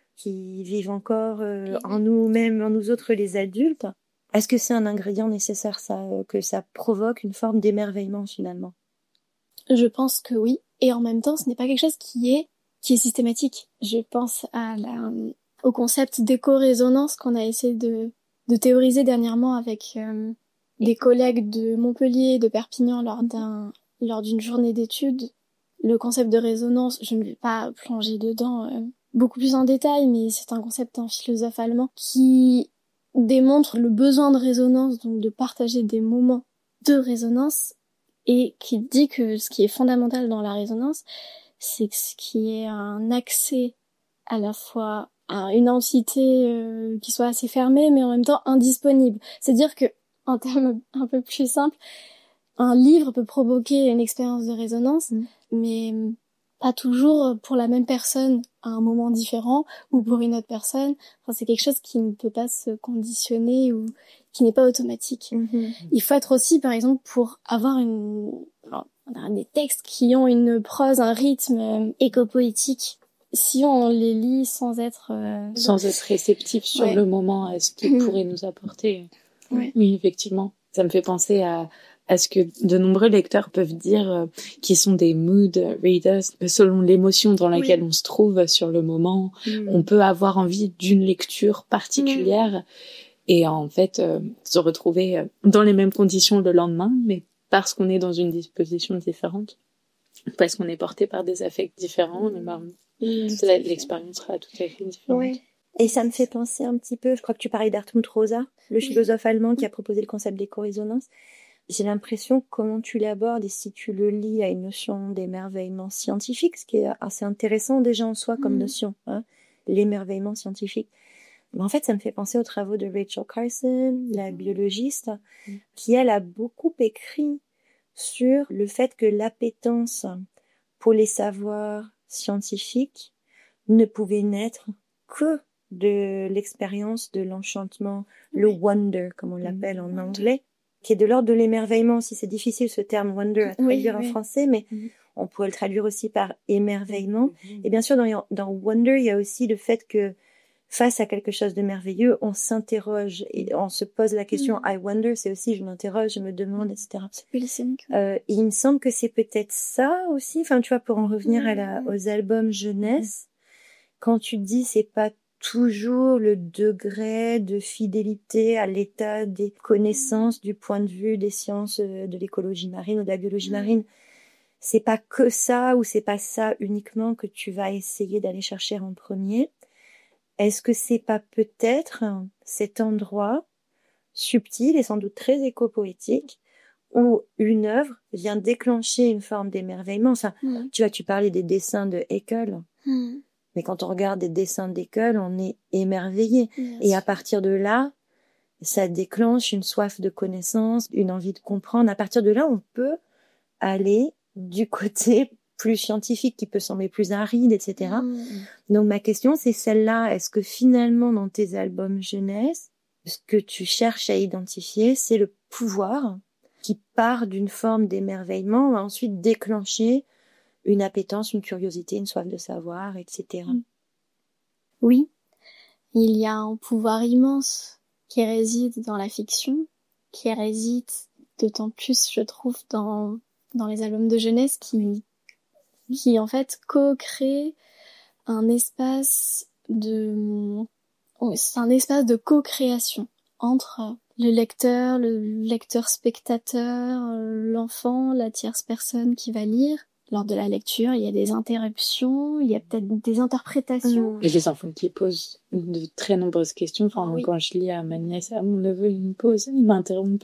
qui vivent encore euh, en nous-mêmes, en nous autres les adultes. Est-ce que c'est un ingrédient nécessaire, ça, que ça provoque une forme d'émerveillement finalement ? Je pense que oui. Et en même temps, ce n'est pas quelque chose qui est qui est systématique. Je pense à la, au concept d'éco-résonance qu'on a essayé de, de théoriser dernièrement avec euh, des collègues de Montpellier et de Perpignan lors d'un, lors d'une journée d'études. Le concept de résonance, je ne vais pas plonger dedans euh, beaucoup plus en détail, mais c'est un concept d'un philosophe allemand qui démontre le besoin de résonance, donc de partager des moments de résonance, et qui dit que ce qui est fondamental dans la résonance, c'est que ce qui est un accès à la fois à une entité euh, qui soit assez fermée, mais en même temps indisponible. C'est-à-dire que, en termes un peu plus simples, un livre peut provoquer une expérience de résonance, mmh. mais pas toujours pour la même personne à un moment différent ou pour une autre personne. Enfin, c'est quelque chose qui ne peut pas se conditionner ou qui n'est pas automatique. Mm-hmm. Il faut être aussi, par exemple, pour avoir une, alors, on a des textes qui ont une prose, un rythme éco-poétique. Si on les lit sans être... Euh... Sans être réceptif sur ouais. le moment à ce qu'il pourrait nous apporter. Ouais. Oui, effectivement. Ça me fait penser à, à ce que de nombreux lecteurs peuvent dire euh, qui sont des mood readers. Selon l'émotion dans laquelle oui. on se trouve sur le moment, mmh. on peut avoir envie d'une lecture particulière mmh. et en fait euh, se retrouver dans les mêmes conditions le lendemain, mais parce qu'on est dans une disposition différente, parce qu'on est porté par des affects différents, mmh. ben, mmh. l'expérience sera tout à fait différente. Oui. Et ça me fait penser un petit peu, je crois que tu parlais d'Hartmut Rosa, le philosophe allemand qui a proposé le concept d'éco-résonance. J'ai l'impression, comment tu l'abordes et si tu le lis à une notion d'émerveillement scientifique, ce qui est assez intéressant déjà en soi comme mmh. notion, hein, l'émerveillement scientifique. Mais en fait, ça me fait penser aux travaux de Rachel Carson, la biologiste, mmh. qui elle a beaucoup écrit sur le fait que l'appétence pour les savoirs scientifiques ne pouvait naître que de l'expérience de l'enchantement, oui. le wonder, comme on l'appelle mmh. en anglais, qui est de l'ordre de l'émerveillement. Si c'est difficile ce terme wonder à traduire oui, en oui. français, mais mmh. on pourrait le traduire aussi par émerveillement. Mmh. Et bien sûr, dans, dans wonder, il y a aussi le fait que face à quelque chose de merveilleux, on s'interroge et on se pose la question mmh. I wonder, c'est aussi je m'interroge, je me demande, et cetera. Euh, et il me semble que c'est peut-être ça aussi, enfin tu vois, pour en revenir mmh. à la, aux albums jeunesse, mmh. quand tu dis c'est pas toujours le degré de fidélité à l'état des connaissances du point de vue des sciences de l'écologie marine ou de la biologie marine. C'est pas que ça ou c'est pas ça uniquement que tu vas essayer d'aller chercher en premier. Est-ce que c'est pas peut-être cet endroit subtil et sans doute très éco-poétique où une œuvre vient déclencher une forme d'émerveillement? Enfin, mmh. tu vois, tu parlais des dessins de Haeckel. Mmh. Mais quand on regarde des dessins d'Haeckel, on est émerveillé. Yes. Et à partir de là, ça déclenche une soif de connaissance, une envie de comprendre. À partir de là, on peut aller du côté plus scientifique, qui peut sembler plus aride, et cetera. Mmh. Donc ma question, c'est celle-là. Est-ce que finalement, dans tes albums jeunesse, ce que tu cherches à identifier, c'est le pouvoir qui part d'une forme d'émerveillement, va ensuite déclencher une appétence, une curiosité, une soif de savoir, et cetera. Oui, il y a un pouvoir immense qui réside dans la fiction, qui réside d'autant plus, je trouve, dans, dans les albums de jeunesse qui, qui en fait co-créent un espace de, c'est un espace de co-création entre le lecteur, le lecteur spectateur, l'enfant, la tierce personne qui va lire, lors de la lecture, il y a des interruptions, il y a peut-être des interprétations. Et les enfants qui posent de très nombreuses questions. Enfin, oui. Quand je lis à ma nièce, à mon neveu, il me pose, il m'interrompt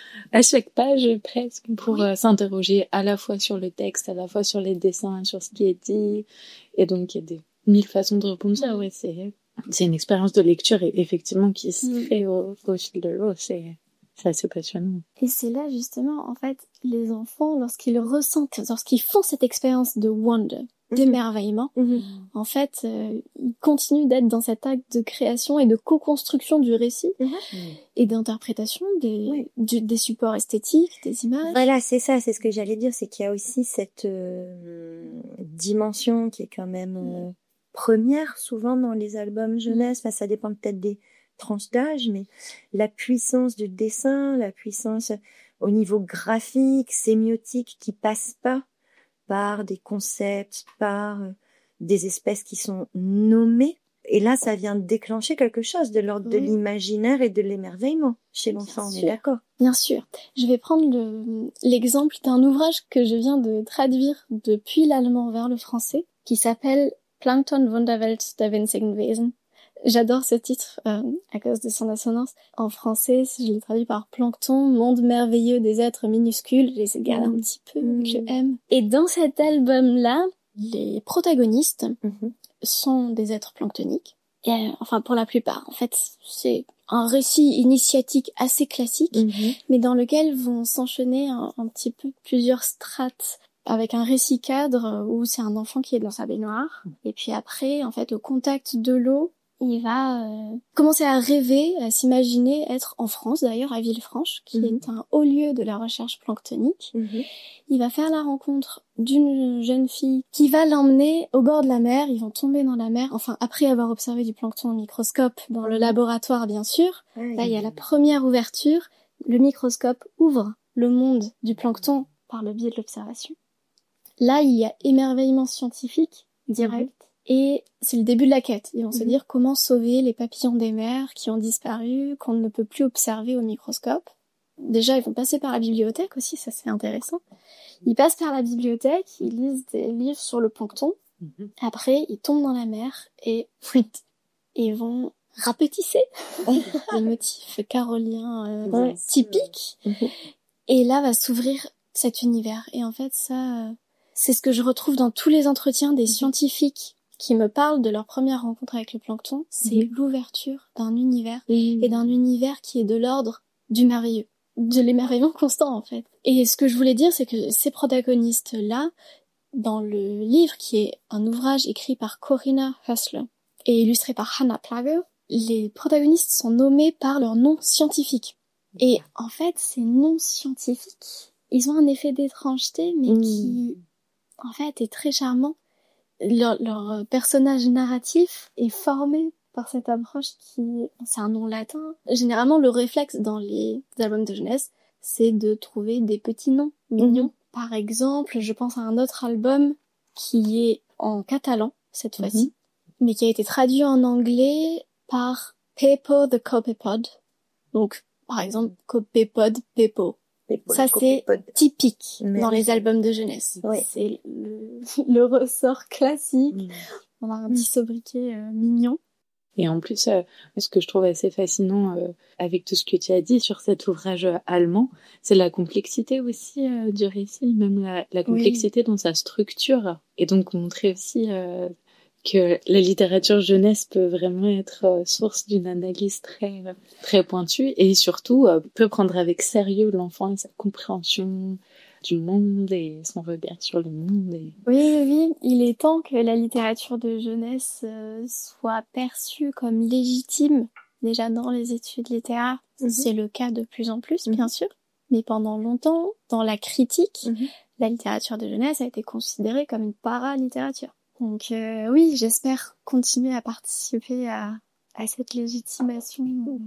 à chaque page presque pour oui. euh, s'interroger à la fois sur le texte, à la fois sur les dessins, sur ce qui est dit. Et donc, il y a des mille façons de répondre ça. Ouais, c'est, c'est une expérience de lecture, effectivement, qui se mmh. fait au, au fil de l'eau. C'est... C'est assez passionnant. Et c'est là, justement, en fait, les enfants, lorsqu'ils ressentent, lorsqu'ils font cette expérience de wonder, mmh. d'émerveillement, mmh. en fait, euh, ils continuent d'être dans cet acte de création et de co-construction du récit mmh. et d'interprétation des, oui. du, des supports esthétiques, des images. Voilà, c'est ça, c'est ce que j'allais dire, c'est qu'il y a aussi cette euh, dimension qui est quand même euh, première, souvent, dans les albums jeunesse. Enfin, ça dépend peut-être des tranche d'âge, mais la puissance du dessin, la puissance au niveau graphique, sémiotique, qui passe pas par des concepts, par euh, des espèces qui sont nommées. Et là, ça vient déclencher quelque chose de l'ordre oui. de l'imaginaire et de l'émerveillement chez l'enfant, on est d'accord? Bien sûr. Je vais prendre le, l'exemple d'un ouvrage que je viens de traduire depuis l'allemand vers le français, qui s'appelle Plankton Wunderwelt der winzigen Wesen. J'adore ce titre euh, à cause de son assonance. En français, je l'ai traduit par Plancton, monde merveilleux des êtres minuscules. Je les égale mmh. un petit peu, mmh. je aime. Et dans cet album-là, les protagonistes mmh. sont des êtres planctoniques. Et, euh, enfin, pour la plupart. En fait, c'est un récit initiatique assez classique, mmh. mais dans lequel vont s'enchaîner un, un petit peu plusieurs strates. Avec un récit cadre où c'est un enfant qui est dans sa baignoire. Et puis après, en fait, au contact de l'eau, il va euh, commencer à rêver, à s'imaginer être en France, d'ailleurs à Villefranche, qui mmh. est un haut lieu de la recherche planctonique. Mmh. Il va faire la rencontre d'une jeune fille qui va l'emmener au bord de la mer. Ils vont tomber dans la mer, enfin après avoir observé du plancton au microscope, dans le laboratoire bien sûr. Mmh. Là, il y a la première ouverture. Le microscope ouvre le monde du plancton par le biais de l'observation. Là, il y a émerveillement scientifique direct. Mmh. Et c'est le début de la quête. Ils vont mmh. se dire comment sauver les papillons des mers qui ont disparu, qu'on ne peut plus observer au microscope. Déjà, ils vont passer par la bibliothèque aussi, ça c'est intéressant. Ils passent par la bibliothèque, ils lisent des livres sur le plancton. Mmh. Après, ils tombent dans la mer et fuite. Ils vont rapetisser les motifs caroliens euh, ouais. typiques. Mmh. Et là va s'ouvrir cet univers. Et en fait, ça, euh, c'est ce que je retrouve dans tous les entretiens des scientifiques qui me parlent de leur première rencontre avec le plancton, c'est mmh. l'ouverture d'un univers, mmh. et d'un univers qui est de l'ordre du merveilleux, de l'émerveillement constant en fait. Et ce que je voulais dire, c'est que ces protagonistes-là, dans le livre qui est un ouvrage écrit par Corinna Hössler et illustré par Hannah Plager, les protagonistes sont nommés par leur nom scientifique. Et en fait, ces noms scientifiques, ils ont un effet d'étrangeté, mais mmh. qui, en fait, est très charmant. Leur, leur personnage narratif est formé par cette approche qui, c'est un nom latin. Généralement, le réflexe dans les albums de jeunesse, c'est de trouver des petits noms mignons. Mmh. Par exemple, je pense à un autre album qui est en catalan, cette mmh. fois-ci, mais qui a été traduit en anglais par Peppo the Copepod. Donc, par exemple, Copepod, Peppo. Peppo, ça, c'est typique mais dans les albums de jeunesse. Oui. C'est le, le ressort classique. Mmh. On a un petit sobriquet euh, mignon. Et en plus, euh, ce que je trouve assez fascinant euh, avec tout ce que tu as dit sur cet ouvrage euh, allemand, c'est la complexité aussi euh, du récit, même la, la complexité oui. dans sa structure. Et donc montrer aussi euh, que la littérature jeunesse peut vraiment être euh, source d'une analyse très très pointue et surtout euh, peut prendre avec sérieux l'enfant et sa compréhension du monde et son regard sur le monde. Et... Oui, oui, il est temps que la littérature de jeunesse euh, soit perçue comme légitime déjà dans les études littéraires. Mm-hmm. C'est le cas de plus en plus, mm-hmm. bien sûr, mais pendant longtemps, dans la critique, mm-hmm. la littérature de jeunesse a été considérée comme une para-littérature. Donc euh, oui, j'espère continuer à participer à, à cette légitimation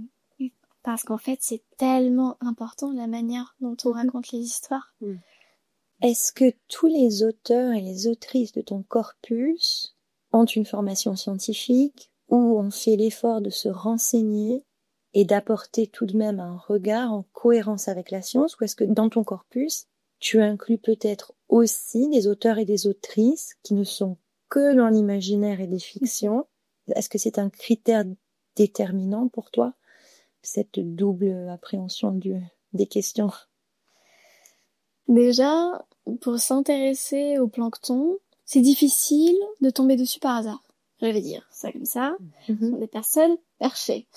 parce qu'en fait, c'est tellement important la manière dont on raconte les histoires. Est-ce que tous les auteurs et les autrices de ton corpus ont une formation scientifique ou ont fait l'effort de se renseigner et d'apporter tout de même un regard en cohérence avec la science, ou est-ce que dans ton corpus, tu inclus peut-être aussi des auteurs et des autrices qui ne sont que dans l'imaginaire et des fictions. Est-ce que c'est un critère déterminant pour toi, cette double appréhension du, des questions? Déjà, pour s'intéresser au plancton, c'est difficile de tomber dessus par hasard. Je vais dire ça comme ça. Mm-hmm. Ce sont des personnes perchées.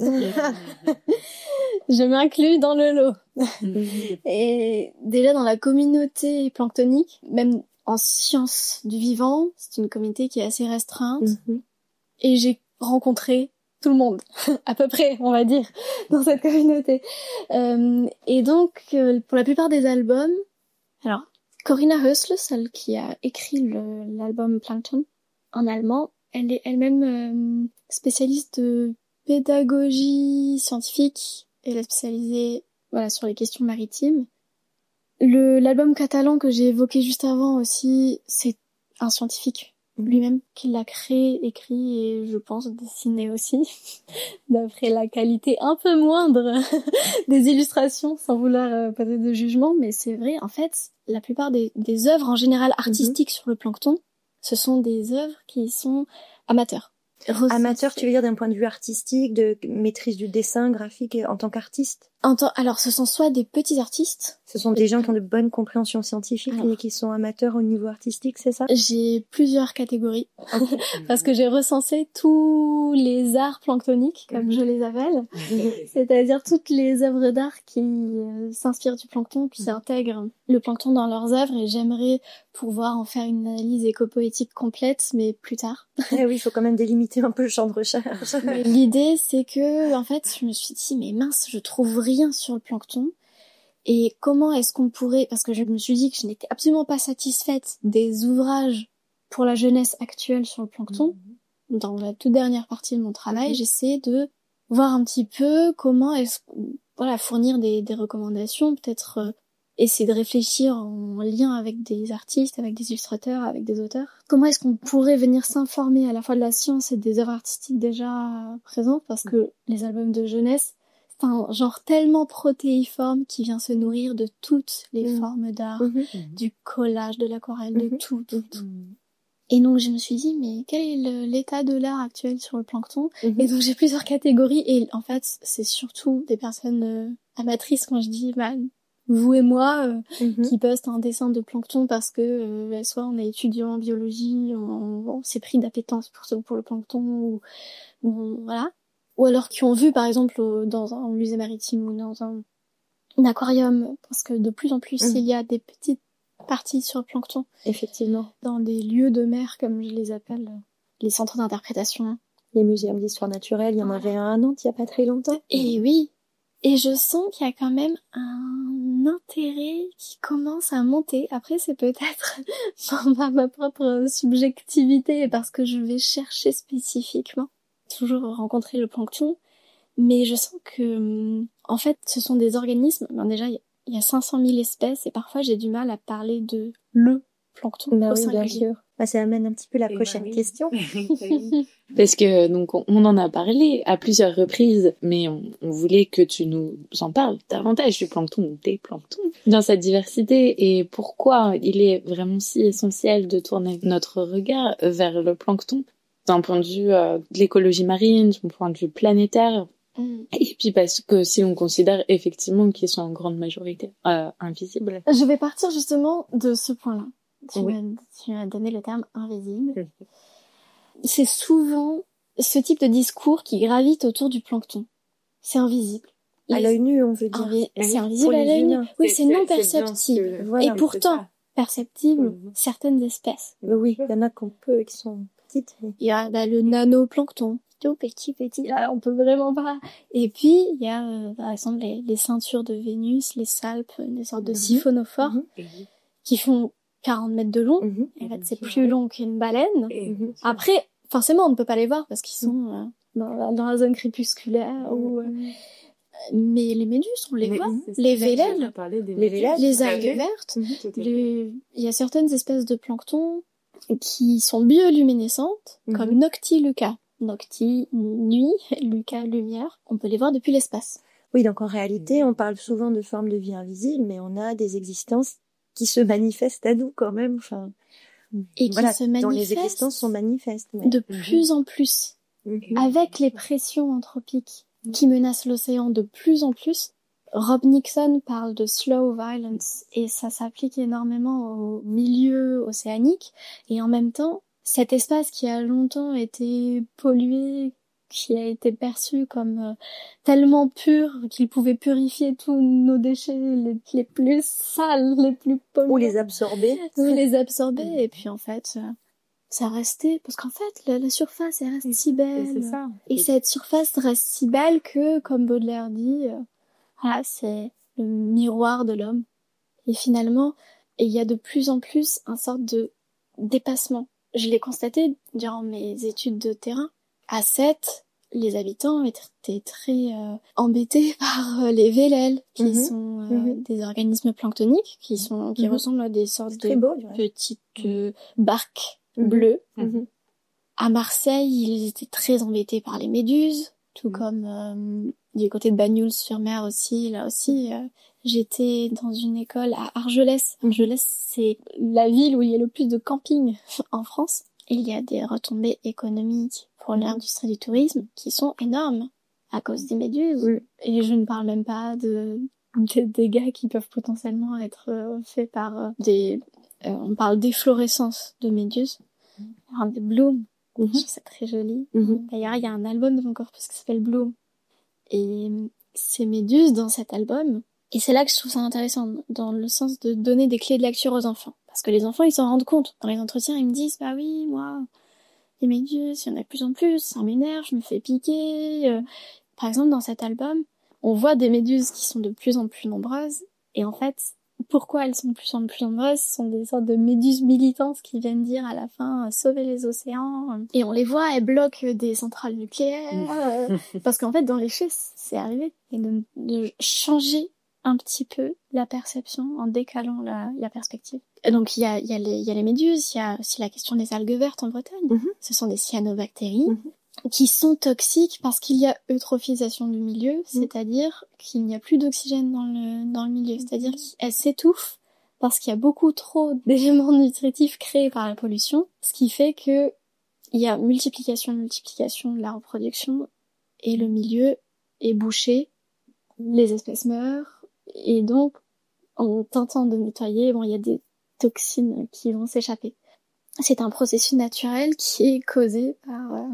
Je m'inclus dans le lot. Mm-hmm. Et déjà dans la communauté planctonique, même en sciences du vivant, c'est une communauté qui est assez restreinte. Mm-hmm. Et j'ai rencontré tout le monde, à peu près, on va dire, dans cette communauté. Euh, et donc, euh, pour la plupart des albums, alors, Corinna Hösle, celle qui a écrit le, l'album Plankton, en allemand, elle est elle-même euh, spécialiste de pédagogie scientifique. Elle est spécialisée, voilà, sur les questions maritimes. Le, l'album catalan que j'ai évoqué juste avant aussi, c'est un scientifique lui-même qui l'a créé, écrit et je pense dessiné aussi, d'après la qualité un peu moindre des illustrations, sans vouloir euh, passer de jugement, mais c'est vrai, en fait, la plupart des, des œuvres en général artistiques mm-hmm. sur le plancton, ce sont des œuvres qui sont amateurs. Amateur, tu veux dire d'un point de vue artistique, de maîtrise du dessin graphique en tant qu'artiste? En tant... Alors, ce sont soit des petits artistes. Ce sont des gens qui ont de bonnes compréhensions scientifiques Alors, et qui sont amateurs au niveau artistique, c'est ça? J'ai plusieurs catégories. Okay. Parce que j'ai recensé tous les arts planctoniques, comme je les appelle. C'est-à-dire toutes les œuvres d'art qui euh, s'inspirent du plancton, qui intègrent le plancton dans leurs œuvres, et j'aimerais pouvoir en faire une analyse éco-poétique complète, mais plus tard. Eh oui, il faut quand même délimiter un peu le champ de recherche. L'idée, c'est que, en fait, je me suis dit, mais mince, je trouve rien sur le plancton. Et comment est-ce qu'on pourrait, parce que je me suis dit que je n'étais absolument pas satisfaite des ouvrages pour la jeunesse actuelle sur le plancton. Mmh. Dans la toute dernière partie de mon travail, mmh. j'essaie de voir un petit peu comment est-ce, voilà, fournir des, des recommandations, peut-être euh, essayer de réfléchir en lien avec des artistes, avec des illustrateurs, avec des auteurs. Comment est-ce qu'on pourrait venir s'informer à la fois de la science et des œuvres artistiques déjà présentes, parce que les albums de jeunesse, c'est un genre tellement protéiforme qui vient se nourrir de toutes les mmh. formes d'art, mmh. du collage, de l'aquarelle, mmh. de tout, tout, tout. Mmh. Et donc je me suis dit, mais quel est le, l'état de l'art actuel sur le plancton? Mmh. Et donc j'ai plusieurs catégories, et en fait c'est surtout des personnes euh, amatrices, quand je dis bah, vous et moi, euh, mmh. qui postent un dessin de plancton parce que euh, soit on est étudiant en biologie, on, on s'est pris d'appétence pour, pour le plancton, ou, ou voilà. Ou alors qui ont vu, par exemple, dans un musée maritime ou dans un, un aquarium, parce que de plus en plus, mmh. il y a des petites parties sur le plancton. Effectivement. Dans des lieux de mer, comme je les appelle, les centres d'interprétation. Les muséums d'histoire naturelle, il y en avait un à Nantes, il n'y a pas très longtemps. Et oui. Et je sens qu'il y a quand même un intérêt qui commence à monter. Après, c'est peut-être ma, ma propre subjectivité, parce que je vais chercher spécifiquement toujours rencontrer le plancton, mais je sens que, en fait, ce sont des organismes. Ben déjà, il y, y a cinq cent mille espèces, et parfois j'ai du mal à parler de le plancton. Bah oui, bien sûr. Bah, ça amène un petit peu la et prochaine bah oui. question. Parce que donc on, on en a parlé à plusieurs reprises, mais on, on voulait que tu nous en parles davantage du plancton ou des planctons dans sa diversité, et pourquoi il est vraiment si essentiel de tourner notre regard vers le plancton d'un point de vue euh, de l'écologie marine, d'un point de vue planétaire, mm. et puis parce que si on considère effectivement qu'ils sont en grande majorité euh, invisibles. Je vais partir justement de ce point-là. Tu, oui. m'as, tu m'as donné le terme invisible. Mm. C'est souvent ce type de discours qui gravite autour du plancton. C'est invisible. À Les... l'œil nu, on veut dire. Invi... C'est invisible à l'œil nu. Oui, c'est, c'est non perceptible. Que... Voilà, et pourtant, perceptible, mm. certaines espèces. Mais oui, il y en a qu'on peut et qui sont... Il y a bah, le nanoplancton, tout petit petit, là on peut vraiment pas. Et puis il y a euh, par exemple les, les ceintures de Vénus, les salpes, des sortes de mm-hmm. siphonophores mm-hmm. qui font quarante mètres de long. Mm-hmm. Et en fait c'est plus long qu'une baleine. Mm-hmm. Après forcément on ne peut pas les voir parce qu'ils sont euh, dans, la, dans la zone crépusculaire. Mm-hmm. Ou, euh, mais les méduses on les mais voit, les vélènes, les, les algues vertes. Mm-hmm. Les... Il y a certaines espèces de plancton qui sont bioluminescentes, mmh. comme Nocti Luca. Nocti, nuit, Luca, lumière. On peut les voir depuis l'espace. Oui, donc en réalité, on parle souvent de formes de vie invisibles, mais on a des existences qui se manifestent à nous quand même. Enfin, et voilà, qui se manifestent dont les existences sont manifestes. Ouais. de plus en plus, Mhm. avec les pressions anthropiques qui menacent l'océan de plus en plus. Rob Nixon parle de slow violence et ça s'applique énormément au milieu océanique. Et en même temps, cet espace qui a longtemps été pollué, qui a été perçu comme euh, tellement pur qu'il pouvait purifier tous nos déchets les, les plus sales, les plus polluants. Ou les absorber. Ou les absorber. Et puis en fait, euh, ça restait, parce qu'en fait, la, la surface, elle reste si belle. C'est ça. Et cette surface reste si belle que, comme Baudelaire dit, euh, voilà, c'est le miroir de l'homme. Et finalement, il y a de plus en plus un sorte de dépassement. Je l'ai constaté durant mes études de terrain. À Sète, les habitants étaient très euh, embêtés par euh, les vélèles, qui Mhm. sont euh, Mhm. des organismes planctoniques, qui sont qui Mhm. ressemblent à des sortes Très de beau, du reste. petites euh, barques Mhm. bleues. Mhm. À Marseille, ils étaient très embêtés par les méduses, tout Mhm. comme euh, du côté de Bagnols-sur-Mer aussi. Là aussi, euh, j'étais dans une école à Argelès. Argelès, c'est la ville où il y a le plus de camping en France. Et il y a des retombées économiques pour Mhm. l'industrie du tourisme qui sont énormes à cause des méduses. Oui. Et je ne parle même pas de des dégâts qui peuvent potentiellement être euh, faits par euh, des... euh, on parle d'efflorescence de méduses, enfin, des blooms. Mhm. Je trouve ça très joli. Mhm. D'ailleurs, il y a un album de mon corpus qui s'appelle Bloom. Et ces méduses dans cet album, et c'est là que je trouve ça intéressant, dans le sens de donner des clés de lecture aux enfants. Parce que les enfants, ils s'en rendent compte. Dans les entretiens, ils me disent, bah oui, moi, les méduses, il y en a de plus en plus, ça m'énerve, je me fais piquer. Euh, Par exemple, dans cet album, on voit des méduses qui sont de plus en plus nombreuses. Et en fait, pourquoi elles sont de plus en plus nombreuses? Ce sont des sortes de méduses militantes qui viennent dire à la fin euh, sauver les océans. Et on les voit, elles bloquent des centrales nucléaires. euh, parce qu'en fait, dans les faits, c'est arrivé. Et de, de changer un petit peu la perception en décalant la, la perspective. Et donc il y a, il y, a les, il y a les méduses, il y a aussi la question des algues vertes en Bretagne. Mhm. Ce sont des cyanobactéries. Mhm. Qui sont toxiques parce qu'il y a eutrophisation du milieu, mmh. c'est-à-dire qu'il n'y a plus d'oxygène dans le, dans le milieu, c'est-à-dire qu'elles s'étouffent parce qu'il y a beaucoup trop d'éléments nutritifs créés par la pollution, ce qui fait que il y a multiplication, multiplication de la reproduction et le milieu est bouché, les espèces meurent et donc en tentant de nettoyer, bon, il y a des toxines qui vont s'échapper. C'est un processus naturel qui est causé par euh,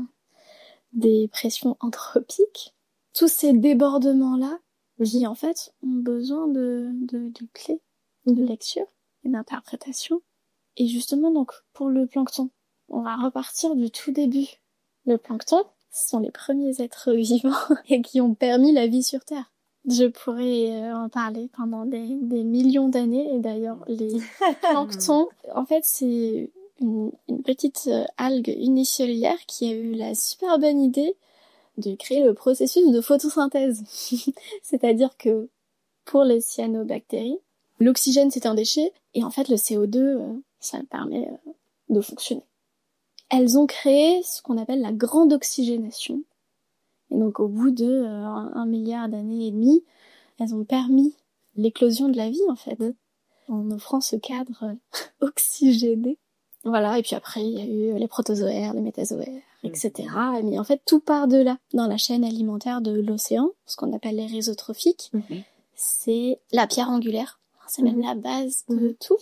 des pressions anthropiques, tous ces débordements-là, qui en fait ont besoin de, de, de clés, de lecture et d'interprétation. Et justement, donc, pour le plancton, on va repartir du tout début. Le plancton, ce sont les premiers êtres vivants et qui ont permis la vie sur Terre. Je pourrais euh, en parler pendant des, des millions d'années, et d'ailleurs, les planctons, en fait, c'est Une, une petite euh, algue unicellulaire qui a eu la super bonne idée de créer le processus de photosynthèse. C'est-à-dire que pour les cyanobactéries, l'oxygène c'est un déchet et en fait le C O deux, euh, ça permet euh, de fonctionner. Elles ont créé ce qu'on appelle la grande oxygénation. Et donc au bout de euh, un, un milliard d'années et demi, elles ont permis l'éclosion de la vie en fait, en offrant ce cadre euh, oxygéné. Voilà, et puis après, il y a eu les protozoaires, les métazoaires, et cetera. Mais en fait, tout part de là, dans la chaîne alimentaire de l'océan, ce qu'on appelle les réseaux trophiques. Mm-hmm. C'est la pierre angulaire. C'est mm-hmm. même la base de mm-hmm. tout.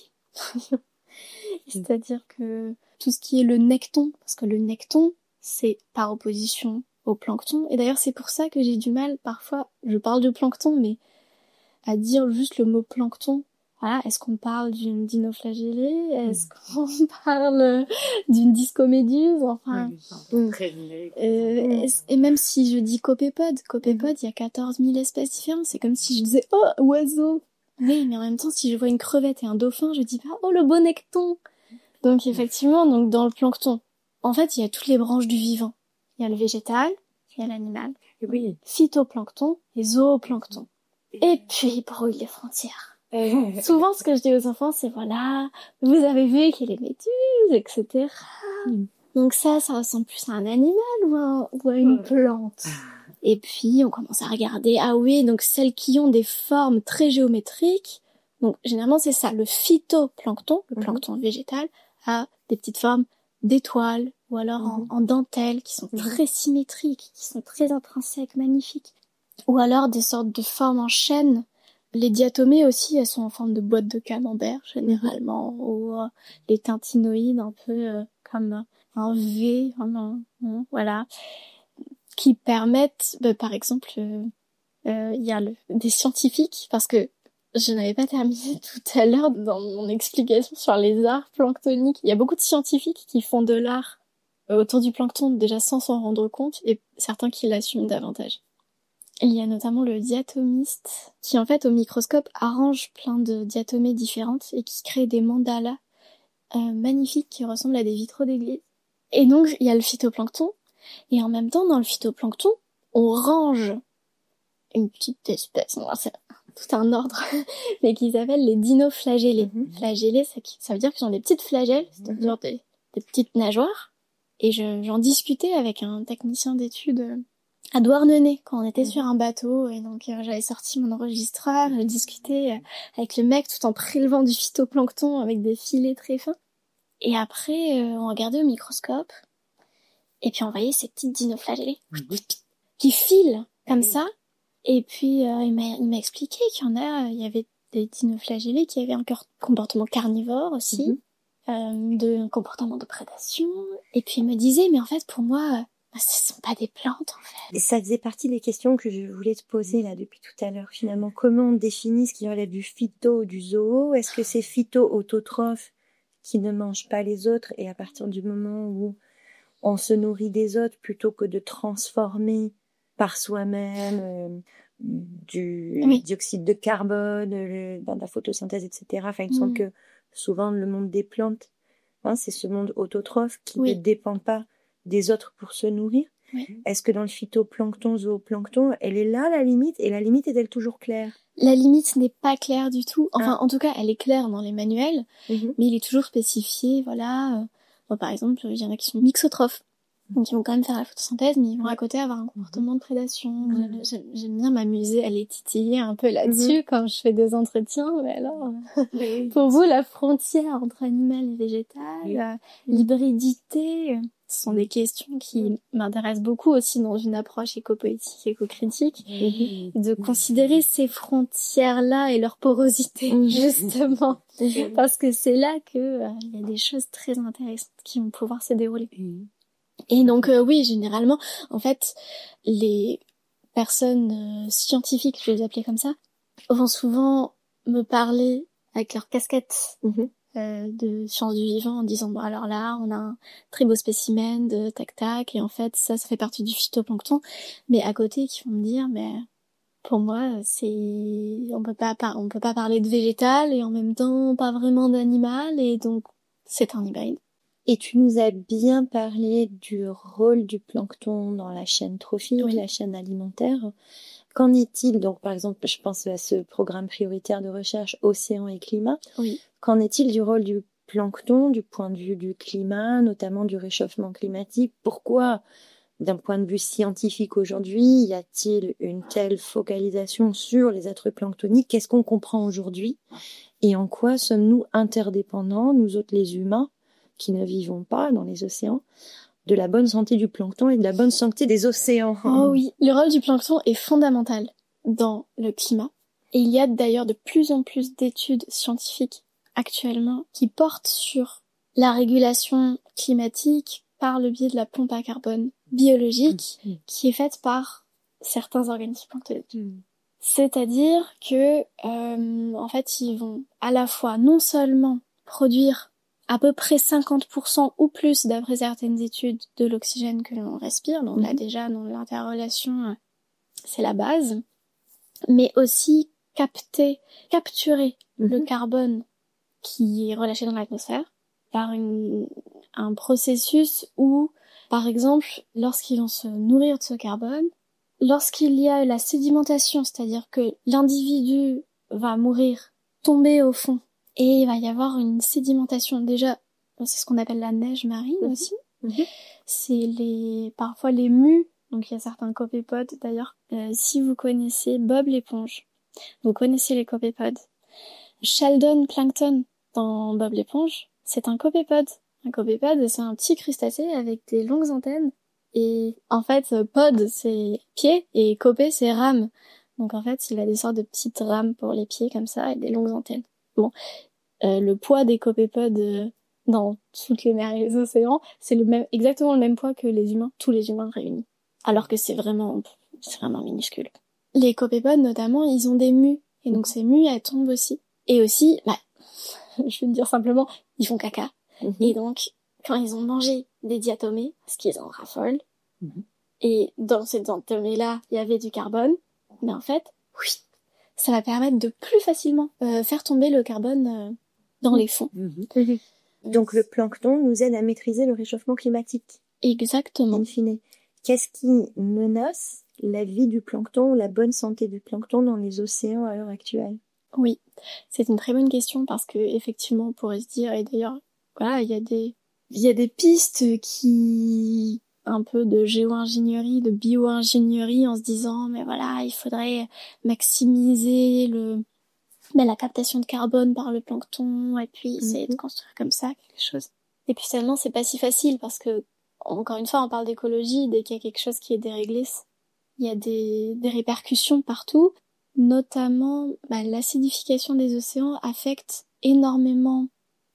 C'est-à-dire que tout ce qui est le necton, parce que le necton, c'est par opposition au plancton. Et d'ailleurs, c'est pour ça que j'ai du mal, parfois, je parle de plancton, mais à dire juste le mot plancton. Voilà, est-ce qu'on parle d'une dinoflagellée? Est-ce qu'on parle d'une discoméduse? Enfin, oui, très euh, euh, et même si je dis copépode, copépode, il y a quatorze mille espèces différentes. C'est comme si je disais oh oiseau. Oui, mais en même temps, si je vois une crevette et un dauphin, je dis pas oh le beau necton. Donc effectivement, donc dans le plancton, en fait, il y a toutes les branches du vivant. Il y a le végétal, il y a l'animal, oui, phytoplancton et zooplancton. Et puis il brouille les frontières. Souvent, ce que je dis aux enfants, c'est voilà, vous avez vu qu'il y a les méduses, et cetera. Mm. Donc ça, ça ressemble plus à un animal ou à, ou à une plante. Et puis, on commence à regarder, ah oui, donc celles qui ont des formes très géométriques, Donc généralement c'est ça, le phytoplancton, le Mhm. plancton végétal, a des petites formes d'étoiles ou alors Mhm. en, en dentelle qui sont Mhm. très symétriques, qui sont très intrinsèques, magnifiques. Ou alors des sortes de formes en chaîne. Les diatomées aussi, elles sont en forme de boîte de camembert généralement, mm-hmm. ou euh, les tintinoïdes un peu euh, comme un V, un, un, un, voilà, qui permettent, bah, par exemple, il euh, euh, y a le, des scientifiques, parce que je n'avais pas terminé tout à l'heure dans mon explication sur les arts planctoniques. Il y a beaucoup de scientifiques qui font de l'art euh, autour du plancton déjà sans s'en rendre compte, et certains qui l'assument davantage. Il y a notamment le diatomiste qui en fait au microscope arrange plein de diatomées différentes et qui crée des mandalas euh, magnifiques qui ressemblent à des vitraux d'église. Et donc il y a le phytoplancton et en même temps dans le phytoplancton on range une petite espèce, c'est tout un ordre, mais qu'ils appellent les dinoflagellés. Mm-hmm. Flagellés, ça, ça veut dire qu'ils ont des petites flagelles, c'est-à-dire mm-hmm. des, des petites nageoires. Et je, j'en discutais avec un technicien d'études à Douarnenez quand on était mmh. sur un bateau et donc euh, j'avais sorti mon enregistreur, je discutais euh, avec le mec tout en prélevant du phytoplancton avec des filets très fins et après euh, on regardait au microscope et puis on voyait ces petites dinoflagellés mmh. qui filent comme mmh. ça et puis euh, il, m'a, il m'a expliqué qu'il y en a, il y avait des dinoflagellés qui avaient un comportement carnivore aussi, mmh. euh, de, un comportement de prédation et puis il me disait mais en fait pour moi ce sont pas des plantes, en fait. Et ça faisait partie des questions que je voulais te poser, là, depuis tout à l'heure, finalement. Comment on définit ce qui relève du phyto ou du zoo? Est-ce que c'est phyto-autotrophe qui ne mange pas les autres et à partir du moment où on se nourrit des autres plutôt que de transformer par soi-même euh, du oui. dioxyde de carbone, le, dans la photosynthèse, et cetera. Enfin, il me mmh. semble que souvent, le monde des plantes, hein, c'est ce monde autotrophe qui oui. ne dépend pas des autres pour se nourrir. Oui. Est-ce que dans le phytoplancton, zooplancton, elle est là, la limite? Et la limite est-elle toujours claire? La limite n'est pas claire du tout. Enfin, ah. en tout cas, elle est claire dans les manuels, mm-hmm. mais il est toujours spécifié, voilà. Bon, par exemple, il y en a qui sont mixotrophes. Donc, ils vont quand même faire la photosynthèse, mais ils vont à côté avoir un comportement de prédation. Mm-hmm. J'aime, j'aime bien m'amuser à les titiller un peu là-dessus mm-hmm. quand je fais des entretiens. Mais alors, oui. pour vous, la frontière entre animal et végétal, oui. euh, l'hybridité... Ce sont des questions qui m'intéressent beaucoup aussi dans une approche éco-poétique, éco-critique, mmh. de considérer ces frontières-là et leur porosité, mmh. justement. Mmh. Parce que c'est là que euh, il y a des choses très intéressantes qui vont pouvoir se dérouler. Mmh. Et donc, euh, oui, généralement, en fait, les personnes euh, scientifiques, je vais les appeler comme ça, vont souvent me parler avec leur casquette mmh. Euh, de sciences du vivant en disant bon alors là on a un très beau spécimen de tac tac et en fait ça ça fait partie du phytoplancton mais à côté qui vont me dire mais pour moi c'est on peut pas par... on peut pas parler de végétal et en même temps pas vraiment d'animal et donc c'est un hybride. Et tu nous as bien parlé du rôle du plancton dans la chaîne trophique, oui. la chaîne alimentaire. Qu'en est-il donc par exemple je pense à ce programme prioritaire de recherche océan et climat. Oui. Qu'en est-il du rôle du plancton du point de vue du climat, notamment du réchauffement climatique? Pourquoi, d'un point de vue scientifique aujourd'hui, y a-t-il une telle focalisation sur les êtres planctoniques? Qu'est-ce qu'on comprend aujourd'hui? Et en quoi sommes-nous interdépendants, nous autres les humains, qui ne vivons pas dans les océans, de la bonne santé du plancton et de la bonne santé des océans? Oh oui, le rôle du plancton est fondamental dans le climat. Et il y a d'ailleurs de plus en plus d'études scientifiques actuellement qui portent sur la régulation climatique par le biais de la pompe à carbone biologique mmh. qui est faite par certains organismes planctoniques. Mmh. C'est-à-dire que euh, en fait ils vont à la fois non seulement produire à peu près cinquante pour cent ou plus d'après certaines études de l'oxygène que l'on respire, donc mmh. là déjà dans l'interrelation c'est la base, mais aussi capter, capturer mmh. le carbone qui est relâché dans l'atmosphère par une, un processus où, par exemple, lorsqu'ils vont se nourrir de ce carbone, lorsqu'il y a la sédimentation, c'est-à-dire que l'individu va mourir, tomber au fond, et il va y avoir une sédimentation, déjà, c'est ce qu'on appelle la neige marine mmh. aussi, mmh. c'est les, parfois les mues, donc il y a certains copépodes d'ailleurs, euh, si vous connaissez Bob l'éponge, vous connaissez les copépodes, Sheldon Plankton dans Bob l'éponge, c'est un copépode. Un copépode, c'est un petit crustacé avec des longues antennes. Et en fait, pod, c'est pied, et copé, c'est rame. Donc en fait, il a des sortes de petites rames pour les pieds comme ça, et des longues antennes. Bon, euh, le poids des copépodes euh, dans toutes les mers et les océans, c'est le même, exactement le même poids que les humains, tous les humains réunis. Alors que c'est vraiment, c'est vraiment minuscule. Les copépodes, notamment, ils ont des mues. Et donc ces mues, elles tombent aussi. Et aussi, bah, je vais te dire simplement, ils font caca. Mm-hmm. Et donc, quand ils ont mangé des diatomées, parce qu'ils en raffolent, mm-hmm. et dans ces diatomées-là, il y avait du carbone, mais en fait, oui, ça va permettre de plus facilement euh, faire tomber le carbone euh, dans les fonds. Mm-hmm. Donc le plancton nous aide à maîtriser le réchauffement climatique. Exactement. In fine. Qu'est-ce qui menace la vie du plancton ou la bonne santé du plancton dans les océans à l'heure actuelle? Oui, c'est une très bonne question parce que effectivement, on pourrait se dire, et d'ailleurs, voilà, il y a des, il y a des pistes qui, un peu de géo-ingénierie, de bio-ingénierie, en se disant, mais voilà, il faudrait maximiser le, ben, la captation de carbone par le plancton, et puis essayer mm-hmm. de construire comme ça quelque chose. Et puis seulement, c'est pas si facile parce que, encore une fois, on parle d'écologie, dès qu'il y a quelque chose qui est déréglé, il y a des, des répercussions partout. Notamment, bah, l'acidification des océans affecte énormément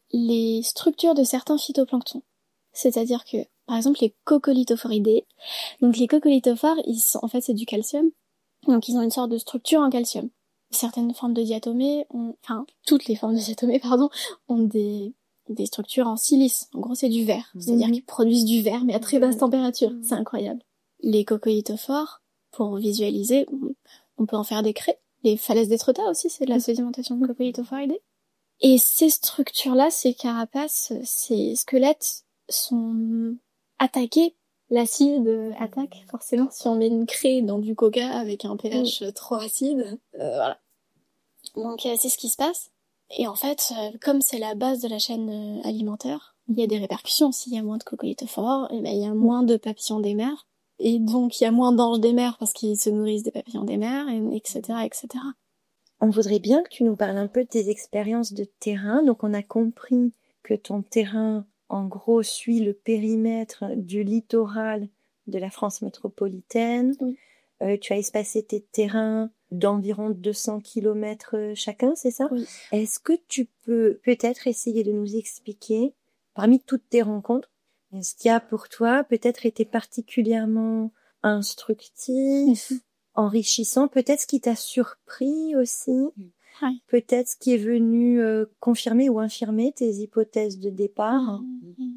les structures de certains phytoplanctons. C'est-à-dire que, par exemple, les coccolithophoridae, donc les coccolithophores, ils sont, en fait, c'est du calcium. Donc, ils ont une sorte de structure en calcium. Certaines formes de diatomées ont, enfin, toutes les formes de diatomées, pardon, ont des, des structures en silice. En gros, c'est du verre. Mmh. C'est-à-dire qu'ils produisent du verre, mais à très basse température. Mmh. C'est incroyable. Les coccolithophores, pour visualiser, on peut en faire des craies. Les falaises d'Étretat aussi, c'est de la sédimentation de coccolithophoridae. Et ces structures-là, ces carapaces, ces squelettes sont attaqués. L'acide attaque, forcément, si on met une craie dans du coca avec un pH mmh. trop acide. Euh, voilà. Donc, euh, c'est ce qui se passe. Et en fait, euh, comme c'est la base de la chaîne euh, alimentaire, il y a des répercussions. S'il y a moins de coccolithophores, eh ben, il y a moins de papillons des mers. Et donc, il y a moins d'anges des mers parce qu'ils se nourrissent des papillons des mers, et, etc., et cetera. On voudrait bien que tu nous parles un peu de tes expériences de terrain. Donc, on a compris que ton terrain, en gros, suit le périmètre du littoral de la France métropolitaine. Oui. Euh, tu as espacé tes terrains d'environ deux cents kilomètres chacun, c'est ça? Oui. Est-ce que tu peux peut-être essayer de nous expliquer, parmi toutes tes rencontres, ce qui a pour toi peut-être été particulièrement instructif, mmh. enrichissant, peut-être ce qui t'a surpris aussi, mmh. peut-être ce qui est venu euh, confirmer ou infirmer tes hypothèses de départ. Mmh.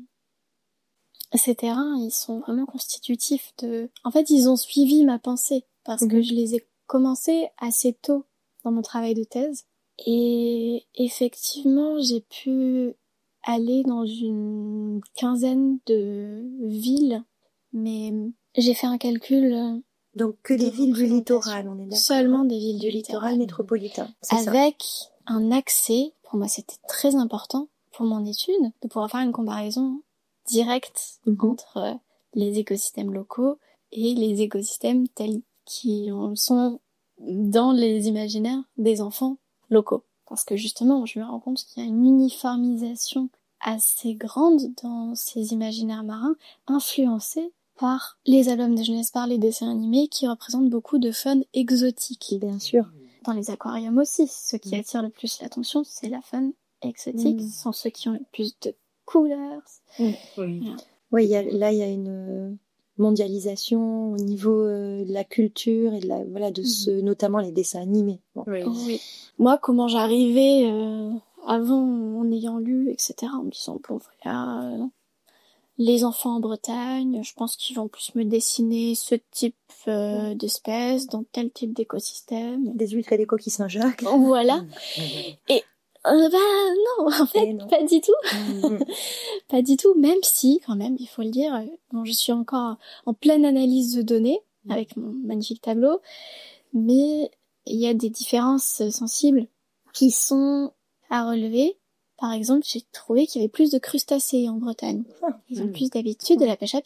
Ces terrains, ils sont vraiment constitutifs de... En fait, ils ont suivi ma pensée, parce mmh. que je les ai commencés assez tôt dans mon travail de thèse. Et effectivement, j'ai pu aller dans une quinzaine de villes, mais j'ai fait un calcul... Donc que les villes du littoral, on est d'accord? Seulement des villes du, du littoral, littoral métropolitain. Avec ça. Un accès, pour moi c'était très important pour mon étude, de pouvoir faire une comparaison directe mm-hmm. entre les écosystèmes locaux et les écosystèmes tels qu'ils sont dans les imaginaires des enfants locaux. Parce que justement, je me rends compte qu'il y a une uniformisation assez grande dans ces imaginaires marins, influencés par les albums de jeunesse, par les dessins animés qui représentent beaucoup de faune exotique. Bien sûr. Dans les aquariums aussi, ce qui attire le plus l'attention, c'est la faune exotique, mmh. ce sont ceux qui ont le plus de couleurs. Mmh. Oui, voilà. Oui, y a, là il y a une mondialisation au niveau euh, de la culture et de la, voilà, de mmh. ce, notamment les dessins animés. Bon. Oui. oui. Moi, comment j'arrivais euh, avant, en ayant lu, et cetera, en me disant, bon, voilà... Euh, les enfants en Bretagne, je pense qu'ils vont plus me dessiner ce type euh, d'espèces, dans tel type d'écosystème. Des huîtres et des coquilles Saint-Jacques. Voilà. Et euh, bah non, en fait, non. pas du tout. Mm-hmm. Pas du tout, même si, quand même, il faut le dire, bon, je suis encore en pleine analyse de données, mm-hmm. avec mon magnifique tableau, mais il y a des différences sensibles qui sont à relever. Par exemple, j'ai trouvé qu'il y avait plus de crustacés en Bretagne. Ils ont mmh. plus d'habitude de la pêche à pied.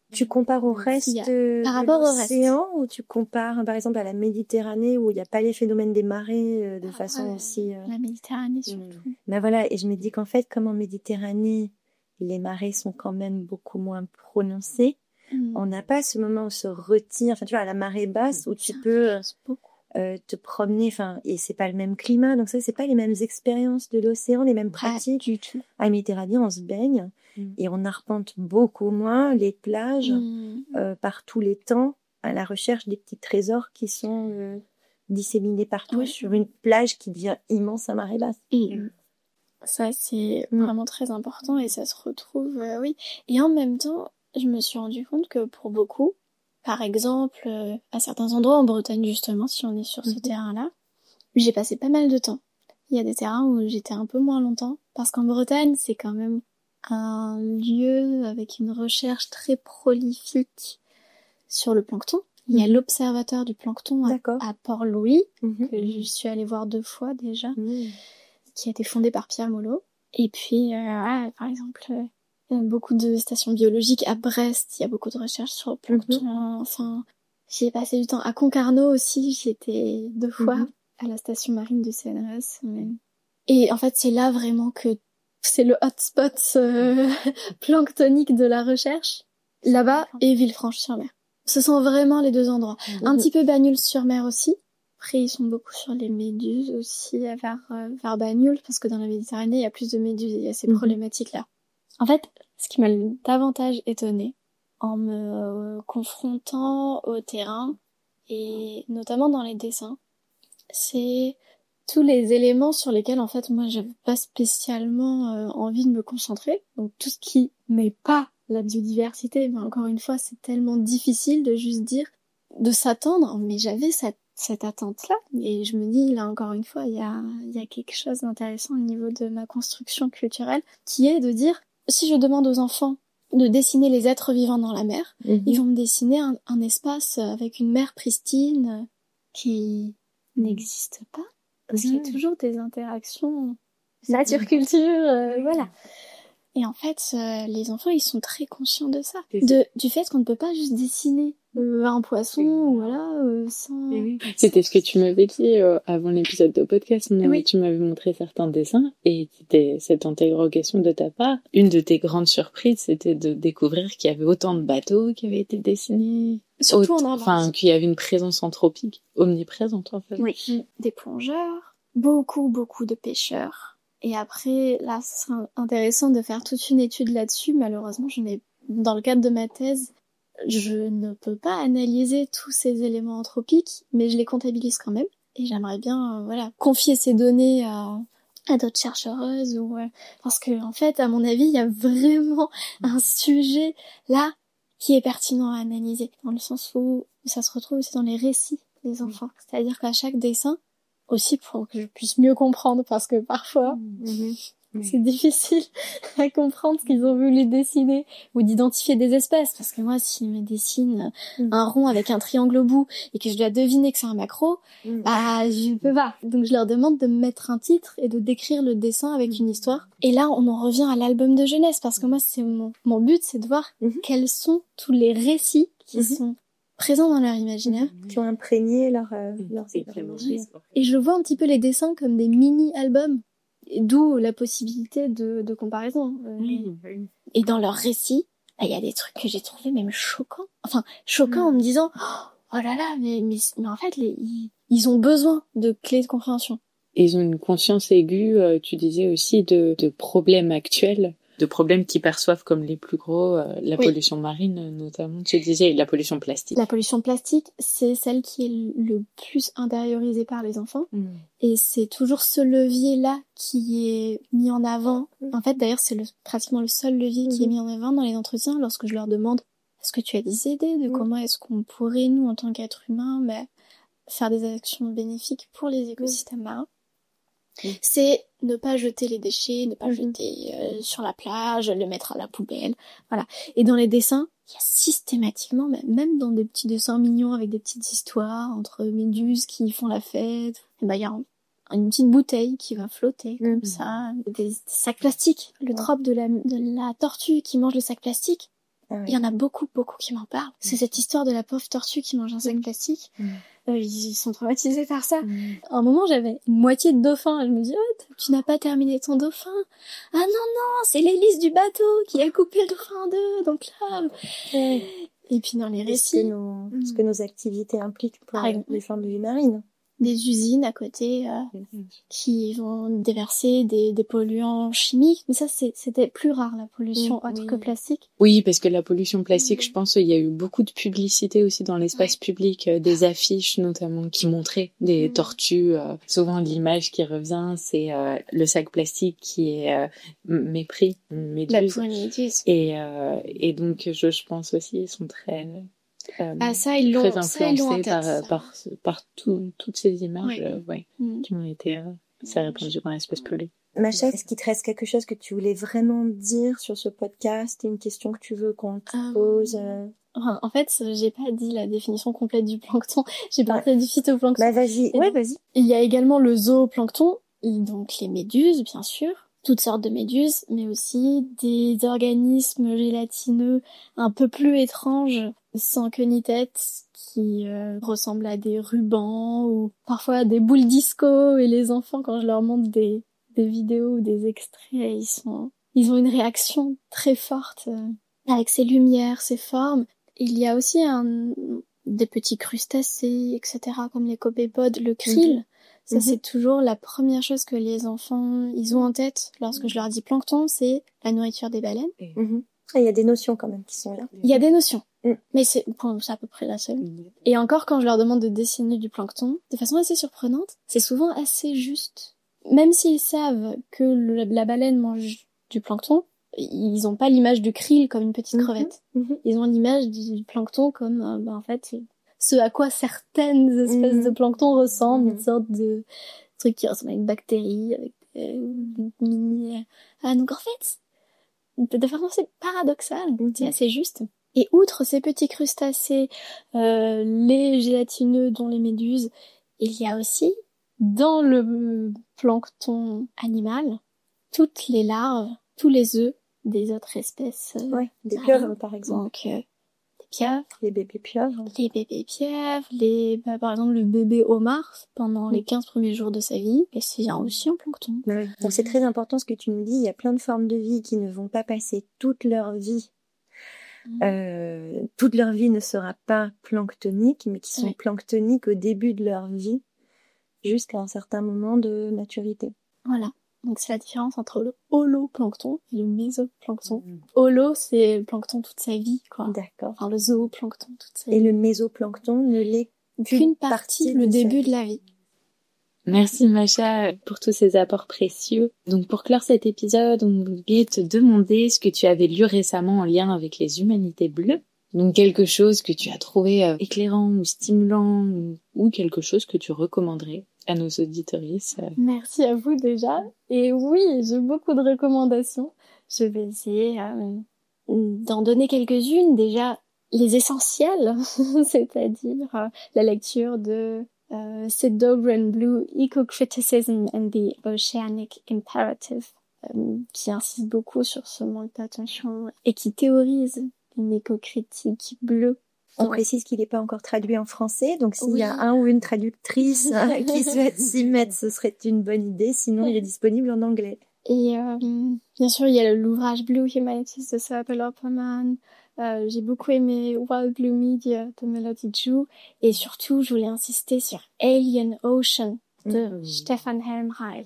Tu compares au reste a... de, par de rapport au l'océan ou tu compares par exemple à la Méditerranée où il n'y a pas les phénomènes des marées euh, de ah, façon ouais, aussi... Euh... La Méditerranée surtout. Mmh. Ben voilà, et je me dis qu'en fait, comme en Méditerranée, les marées sont quand même beaucoup moins prononcées, mmh. on n'a pas ce moment où on se retire, enfin tu vois, à la marée basse où tu peux euh, te promener, enfin, et c'est pas le même climat, donc ça, c'est pas les mêmes expériences de l'océan, les mêmes pratiques. Ah, du tout. À la Méditerranée, on se baigne. Et on arpente beaucoup moins les plages mmh. euh, par tous les temps à la recherche des petits trésors qui sont euh, disséminés partout oui. sur une plage qui devient immense à marée basse. Mmh. Ça, c'est mmh. vraiment très important et ça se retrouve, euh, oui. Et en même temps, je me suis rendu compte que pour beaucoup, par exemple, euh, à certains endroits en Bretagne justement, si on est sur ce mmh. terrain-là, j'ai passé pas mal de temps. Il y a des terrains où j'étais un peu moins longtemps parce qu'en Bretagne, c'est quand même un lieu avec une recherche très prolifique sur le plancton. Il y a mmh. l'observatoire du plancton à, à Port-Louis, mmh. que je suis allée voir deux fois déjà, mmh. qui a été fondé par Pierre Molot. Et puis, euh, ah, par exemple, euh, il y a beaucoup de stations biologiques à Brest, il y a beaucoup de recherches sur le plancton. Mmh. Enfin, j'ai passé du temps à Concarneau aussi, j'y étais deux fois mmh. à la station marine de C N R S. Mais... Et en fait, c'est là vraiment que c'est le hotspot euh, planctonique de la recherche, là-bas, et Villefranche-sur-Mer. Ce sont vraiment les deux endroits. Mmh. Un petit peu Bagnols-sur-Mer aussi. Après, ils sont beaucoup sur les méduses aussi, vers, euh, vers Bagnols, parce que dans la Méditerranée, il y a plus de méduses, il y a ces mmh. problématiques-là. En fait, ce qui m'a davantage étonnée, en me euh, confrontant au terrain, et notamment dans les dessins, c'est... tous les éléments sur lesquels, en fait, moi, j'avais pas spécialement euh, envie de me concentrer. Donc, tout ce qui n'est pas la biodiversité, mais encore une fois, c'est tellement difficile de juste dire, de s'attendre, mais j'avais cette, cette attente-là. Et je me dis, là, encore une fois, il y a, il y a quelque chose d'intéressant au niveau de ma construction culturelle, qui est de dire, si je demande aux enfants de dessiner les êtres vivants dans la mer, mmh. ils vont me dessiner un, un espace avec une mer pristine qui n'existe pas. Parce mmh. qu'il y a toujours des interactions nature-culture, euh, voilà. Et en fait, euh, les enfants, ils sont très conscients de ça. De, du fait qu'on ne peut pas juste dessiner euh, un poisson, voilà, euh, sans... C'était ce que tu m'avais dit euh, avant l'épisode de podcast. Oui. Tu m'avais montré certains dessins et c'était cette interrogation de ta part. Une de tes grandes surprises, c'était de découvrir qu'il y avait autant de bateaux qui avaient été dessinés. Surtout en Normandie. Enfin, qu'il y avait une présence anthropique omniprésente, en fait. Oui. Des plongeurs, beaucoup, beaucoup de pêcheurs. Et après, là, ce serait intéressant de faire toute une étude là-dessus. Malheureusement, je n'ai, dans le cadre de ma thèse, je ne peux pas analyser tous ces éléments anthropiques, mais je les comptabilise quand même. Et j'aimerais bien, euh, voilà, confier ces données à, à d'autres chercheuses ou, euh, parce que, en fait, à mon avis, il y a vraiment un sujet là qui est pertinent à analyser, dans le sens où ça se retrouve aussi dans les récits des enfants. C'est-à-dire qu'à chaque dessin, aussi pour que je puisse mieux comprendre, parce que parfois, mmh. c'est difficile à comprendre ce qu'ils ont voulu dessiner, ou d'identifier des espèces, parce que moi, s'ils me dessinent mmh. un rond avec un triangle au bout, et que je dois deviner que c'est un maquereau, mmh. bah, je peux pas. Donc je leur demande de me mettre un titre, et de décrire le dessin avec une histoire. Et là, on en revient à l'album de jeunesse, parce que moi, c'est mon, mon but, c'est de voir mmh. quels sont tous les récits qui mmh. sont présents dans leur imaginaire, qui ont imprégné leur, euh, leur imaginaire. Et je vois un petit peu les dessins comme des mini-albums, d'où la possibilité de, de comparaison. Oui. Et dans leurs récits, il y a des trucs que j'ai trouvé même choquants. Enfin, choquants mmh. en me disant, oh là là, mais, mais, mais en fait, les, ils, ils ont besoin de clés de compréhension. Et ils ont une conscience aiguë, euh, tu disais aussi, de, de problèmes actuels, de problèmes qu'ils perçoivent comme les plus gros, euh, la oui. pollution marine notamment, tu disais, et la pollution plastique. La pollution plastique, c'est celle qui est le plus intériorisée par les enfants, mmh. et c'est toujours ce levier-là qui est mis en avant. En fait, d'ailleurs, c'est le, pratiquement le seul levier mmh. qui est mis en avant dans les entretiens lorsque je leur demande « Est-ce que tu as des idées de mmh. comment est-ce qu'on pourrait, nous, en tant qu'êtres humains, bah, faire des actions bénéfiques pour les écosystèmes mmh. marins ?» Mmh. C'est ne pas jeter les déchets, ne pas mmh. jeter euh, sur la plage, le mettre à la poubelle, voilà. Et dans les dessins, il y a systématiquement, même dans des petits dessins mignons avec des petites histoires entre méduses qui font la fête, et ben il y a un, une petite bouteille qui va flotter comme mmh. ça, des, des sacs plastiques, le drop de la, de la tortue qui mange le sac plastique. Ah ouais. Il y en a beaucoup, beaucoup qui m'en parlent. C'est cette histoire de la pauvre tortue qui mange un sac plastique. Mmh. Euh, ils sont traumatisés par ça. Mmh. À un moment, j'avais une moitié de dauphin. Je me dis, oh, tu n'as pas terminé ton dauphin. Ah non, non, c'est l'hélice du bateau qui a coupé le dauphin en deux. Donc là... Ouais. Et puis dans les Ce récits... que nos, ce que nos activités impliquent pour Par exemple. les formes de vie marine. Des usines à côté euh, qui vont déverser des, des polluants chimiques. Mais ça, c'est, c'était plus rare, la pollution Mmh, autre oui. que plastique. Oui, parce que la pollution plastique, Mmh. je pense, il y a eu beaucoup de publicité aussi dans l'espace Ouais. public, euh, des affiches notamment qui montraient des Mmh. tortues. Euh, souvent, l'image qui revient, c'est euh, le sac plastique qui est euh, m- mépris, une La méduse. pour une méduse. Et, euh, et donc, je, je pense aussi, ils sont très... Euh, Ah, ça, ils l'ont, très ça, ils l'ont en influencés tête. par, ça. par, par tout, toutes ces images Ouais. euh, ouais, Mmh. qui ont été... Euh, ça répandu dans l'espace public. Macha, est-ce qu'il te reste quelque chose que tu voulais vraiment dire sur ce podcast? Une question que tu veux qu'on te Euh, pose euh... Enfin, en fait, j'ai pas dit la définition complète du plancton. J'ai Ouais. parlé du phytoplancton. Bah vas-y, Et ouais, donc, vas-y. Il y a également le zooplancton, donc les méduses, bien sûr, toutes sortes de méduses, mais aussi des organismes gélatineux un peu plus étranges, sans queue ni tête, qui euh, ressemblent à des rubans ou parfois à des boules disco. Et les enfants, quand je leur montre des, des vidéos ou des extraits, ils sont, ils ont une réaction très forte euh, avec ces lumières, ces formes. Il y a aussi un, des petits crustacés, et cetera, comme les copépodes, le krill. Mhm. Ça, Mhm. c'est toujours la première chose que les enfants, ils ont en tête lorsque je leur dis plancton, c'est la nourriture des baleines. Mhm. Ah, il y a des notions quand même qui sont là. Il y a des notions, Mm. mais c'est, bon, c'est à peu près la seule. Et encore, quand je leur demande de dessiner du plancton, de façon assez surprenante, c'est souvent assez juste. Même s'ils savent que le- la baleine mange du plancton, ils ont pas l'image du krill comme une petite Mhm. crevette. Mhm. Ils ont l'image du plancton comme, euh, bah, en fait, ce à quoi certaines espèces Mhm. de plancton ressemblent, Mhm. une sorte de truc qui ressemble à une bactérie avec euh, une mini... Ah, donc en fait, de façon assez paradoxale, Mhm. c'est assez juste. Et outre ces petits crustacés, euh, les gélatineux dont les méduses, il y a aussi, dans le plancton animal, toutes les larves, tous les œufs des autres espèces. euh, Ouais, des marines. pieuvres par exemple. Donc, euh, des pieuvres, Les bébés pieuvres. les bébés pieuvres, les, bah, par exemple, le bébé homard, pendant Mm. les quinze premiers jours de sa vie, et c'est aussi un plancton. Ouais. Donc c'est très important ce que tu nous dis. Il y a plein de formes de vie qui ne vont pas passer toute leur vie. Mm. Euh, toute leur vie ne sera pas planctonique, mais qui sont Oui. planctoniques au début de leur vie, jusqu'à un certain moment de maturité. Voilà. Donc c'est la différence entre le holoplancton et le mésoplancton. Holo, c'est le plancton toute sa vie, quoi. D'accord. Enfin, le zooplancton toute sa Et vie. le mésoplancton ne l'est Qu'une partie, le de sa début vie. de la vie. Merci Macha pour tous ces apports précieux. Donc pour clore cet épisode, on voulait te demander ce que tu avais lu récemment en lien avec les humanités bleues. Donc quelque chose que tu as trouvé euh, éclairant ou stimulant ou, ou quelque chose que tu recommanderais à nos auditrices. euh. Merci à vous déjà. Et oui, j'ai beaucoup de recommandations. Je vais essayer euh, d'en donner quelques-unes. Déjà, les essentiels, c'est-à-dire euh, la lecture de euh, Sid Dogren Blue, Eco-Criticism and the Oceanic Imperative, euh, qui insiste beaucoup sur ce manque d'attention et qui théorise une éco-critique bleue. On Ouais. précise qu'il n'est pas encore traduit en français, donc s'il Oui. y a un ou une traductrice euh, qui souhaite s'y mettre, ce serait une bonne idée. Sinon, il est disponible en anglais. Et euh, bien sûr, il y a l'ouvrage Blue Humanities de Sybil Opperman. Euh, j'ai beaucoup aimé Wild Blue Media de Melody Ju. Et surtout, je voulais insister sur Alien Ocean de Mhm. Stefan Helmreich,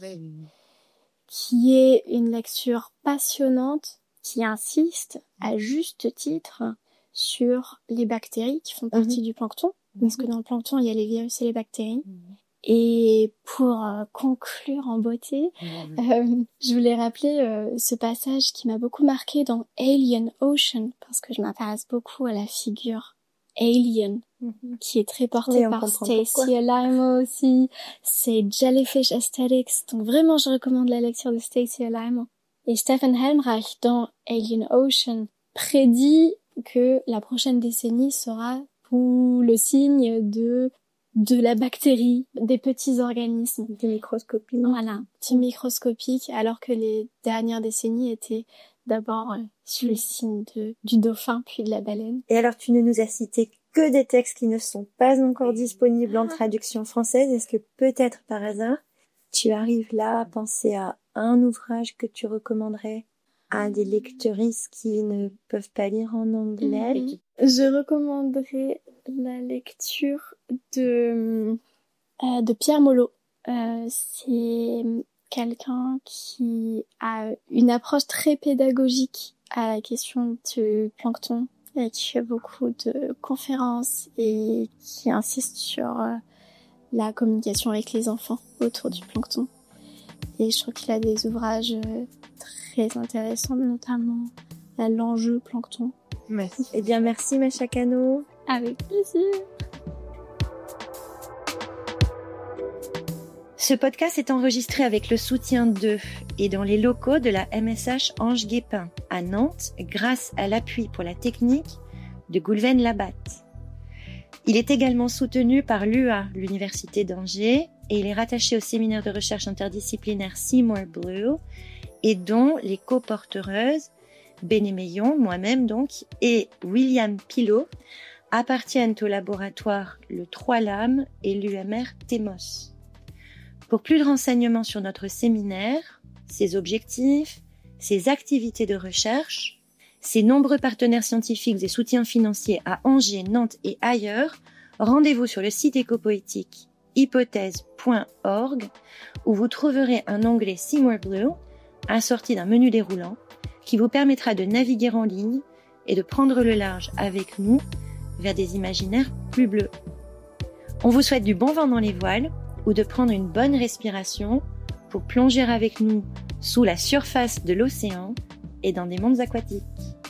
qui est une lecture passionnante qui insiste à juste titre sur les bactéries qui font partie Mhm. du plancton. Parce que dans le plancton, il y a les virus et les bactéries. Et pour euh, conclure en beauté, euh, je voulais rappeler euh, ce passage qui m'a beaucoup marqué dans Alien Ocean, parce que je m'intéresse beaucoup à la figure Alien, Mhm. qui est très portée Oui, on par comprend Stacy pourquoi. Alaimo aussi. C'est Jellyfish Aesthetics, donc vraiment je recommande la lecture de Stacy Alaimo. Et Stephen Helmreich dans Alien Ocean prédit que la prochaine décennie sera sous le signe de de la bactérie, des petits organismes. Des microscopies. Voilà, petit microscopique, alors que les dernières décennies étaient d'abord euh, sur le signe de, du dauphin puis de la baleine. Et alors, tu ne nous as cité que des textes qui ne sont pas encore disponibles en traduction française. Est-ce que peut-être par hasard, tu arrives là à penser à un ouvrage que tu recommanderais à des lectrices qui ne peuvent pas lire en anglais? Mm-hmm. Je recommanderais la lecture de, euh, de Pierre Molot. Euh, c'est quelqu'un qui a une approche très pédagogique à la question du plancton et qui fait beaucoup de conférences et qui insiste sur euh, la communication avec les enfants autour du plancton. Et je trouve qu'il a des ouvrages euh, très intéressants, notamment euh, l'enjeu plancton. Merci. Eh bien, merci Masha Cano. Avec plaisir. Ce podcast est enregistré avec le soutien de et dans les locaux de la M S H Ange Guépin à Nantes grâce à l'appui pour la technique de Goulven Labatte. Il est également soutenu par l'U A, l'Université d'Angers, et il est rattaché au séminaire de recherche interdisciplinaire Seymour Blue et dont les coportereuses, Béné Meillon, moi-même donc, et William Pilot appartiennent au laboratoire Le Trois Lames et l'U M R Temos. Pour plus de renseignements sur notre séminaire, ses objectifs, ses activités de recherche, ses nombreux partenaires scientifiques et soutiens financiers à Angers, Nantes et ailleurs, rendez-vous sur le site écopoétique hypothèse point org où vous trouverez un onglet Seymour Blue assorti d'un menu déroulant qui vous permettra de naviguer en ligne et de prendre le large avec nous vers des imaginaires plus bleus. On vous souhaite du bon vent dans les voiles ou de prendre une bonne respiration pour plonger avec nous sous la surface de l'océan et dans des mondes aquatiques.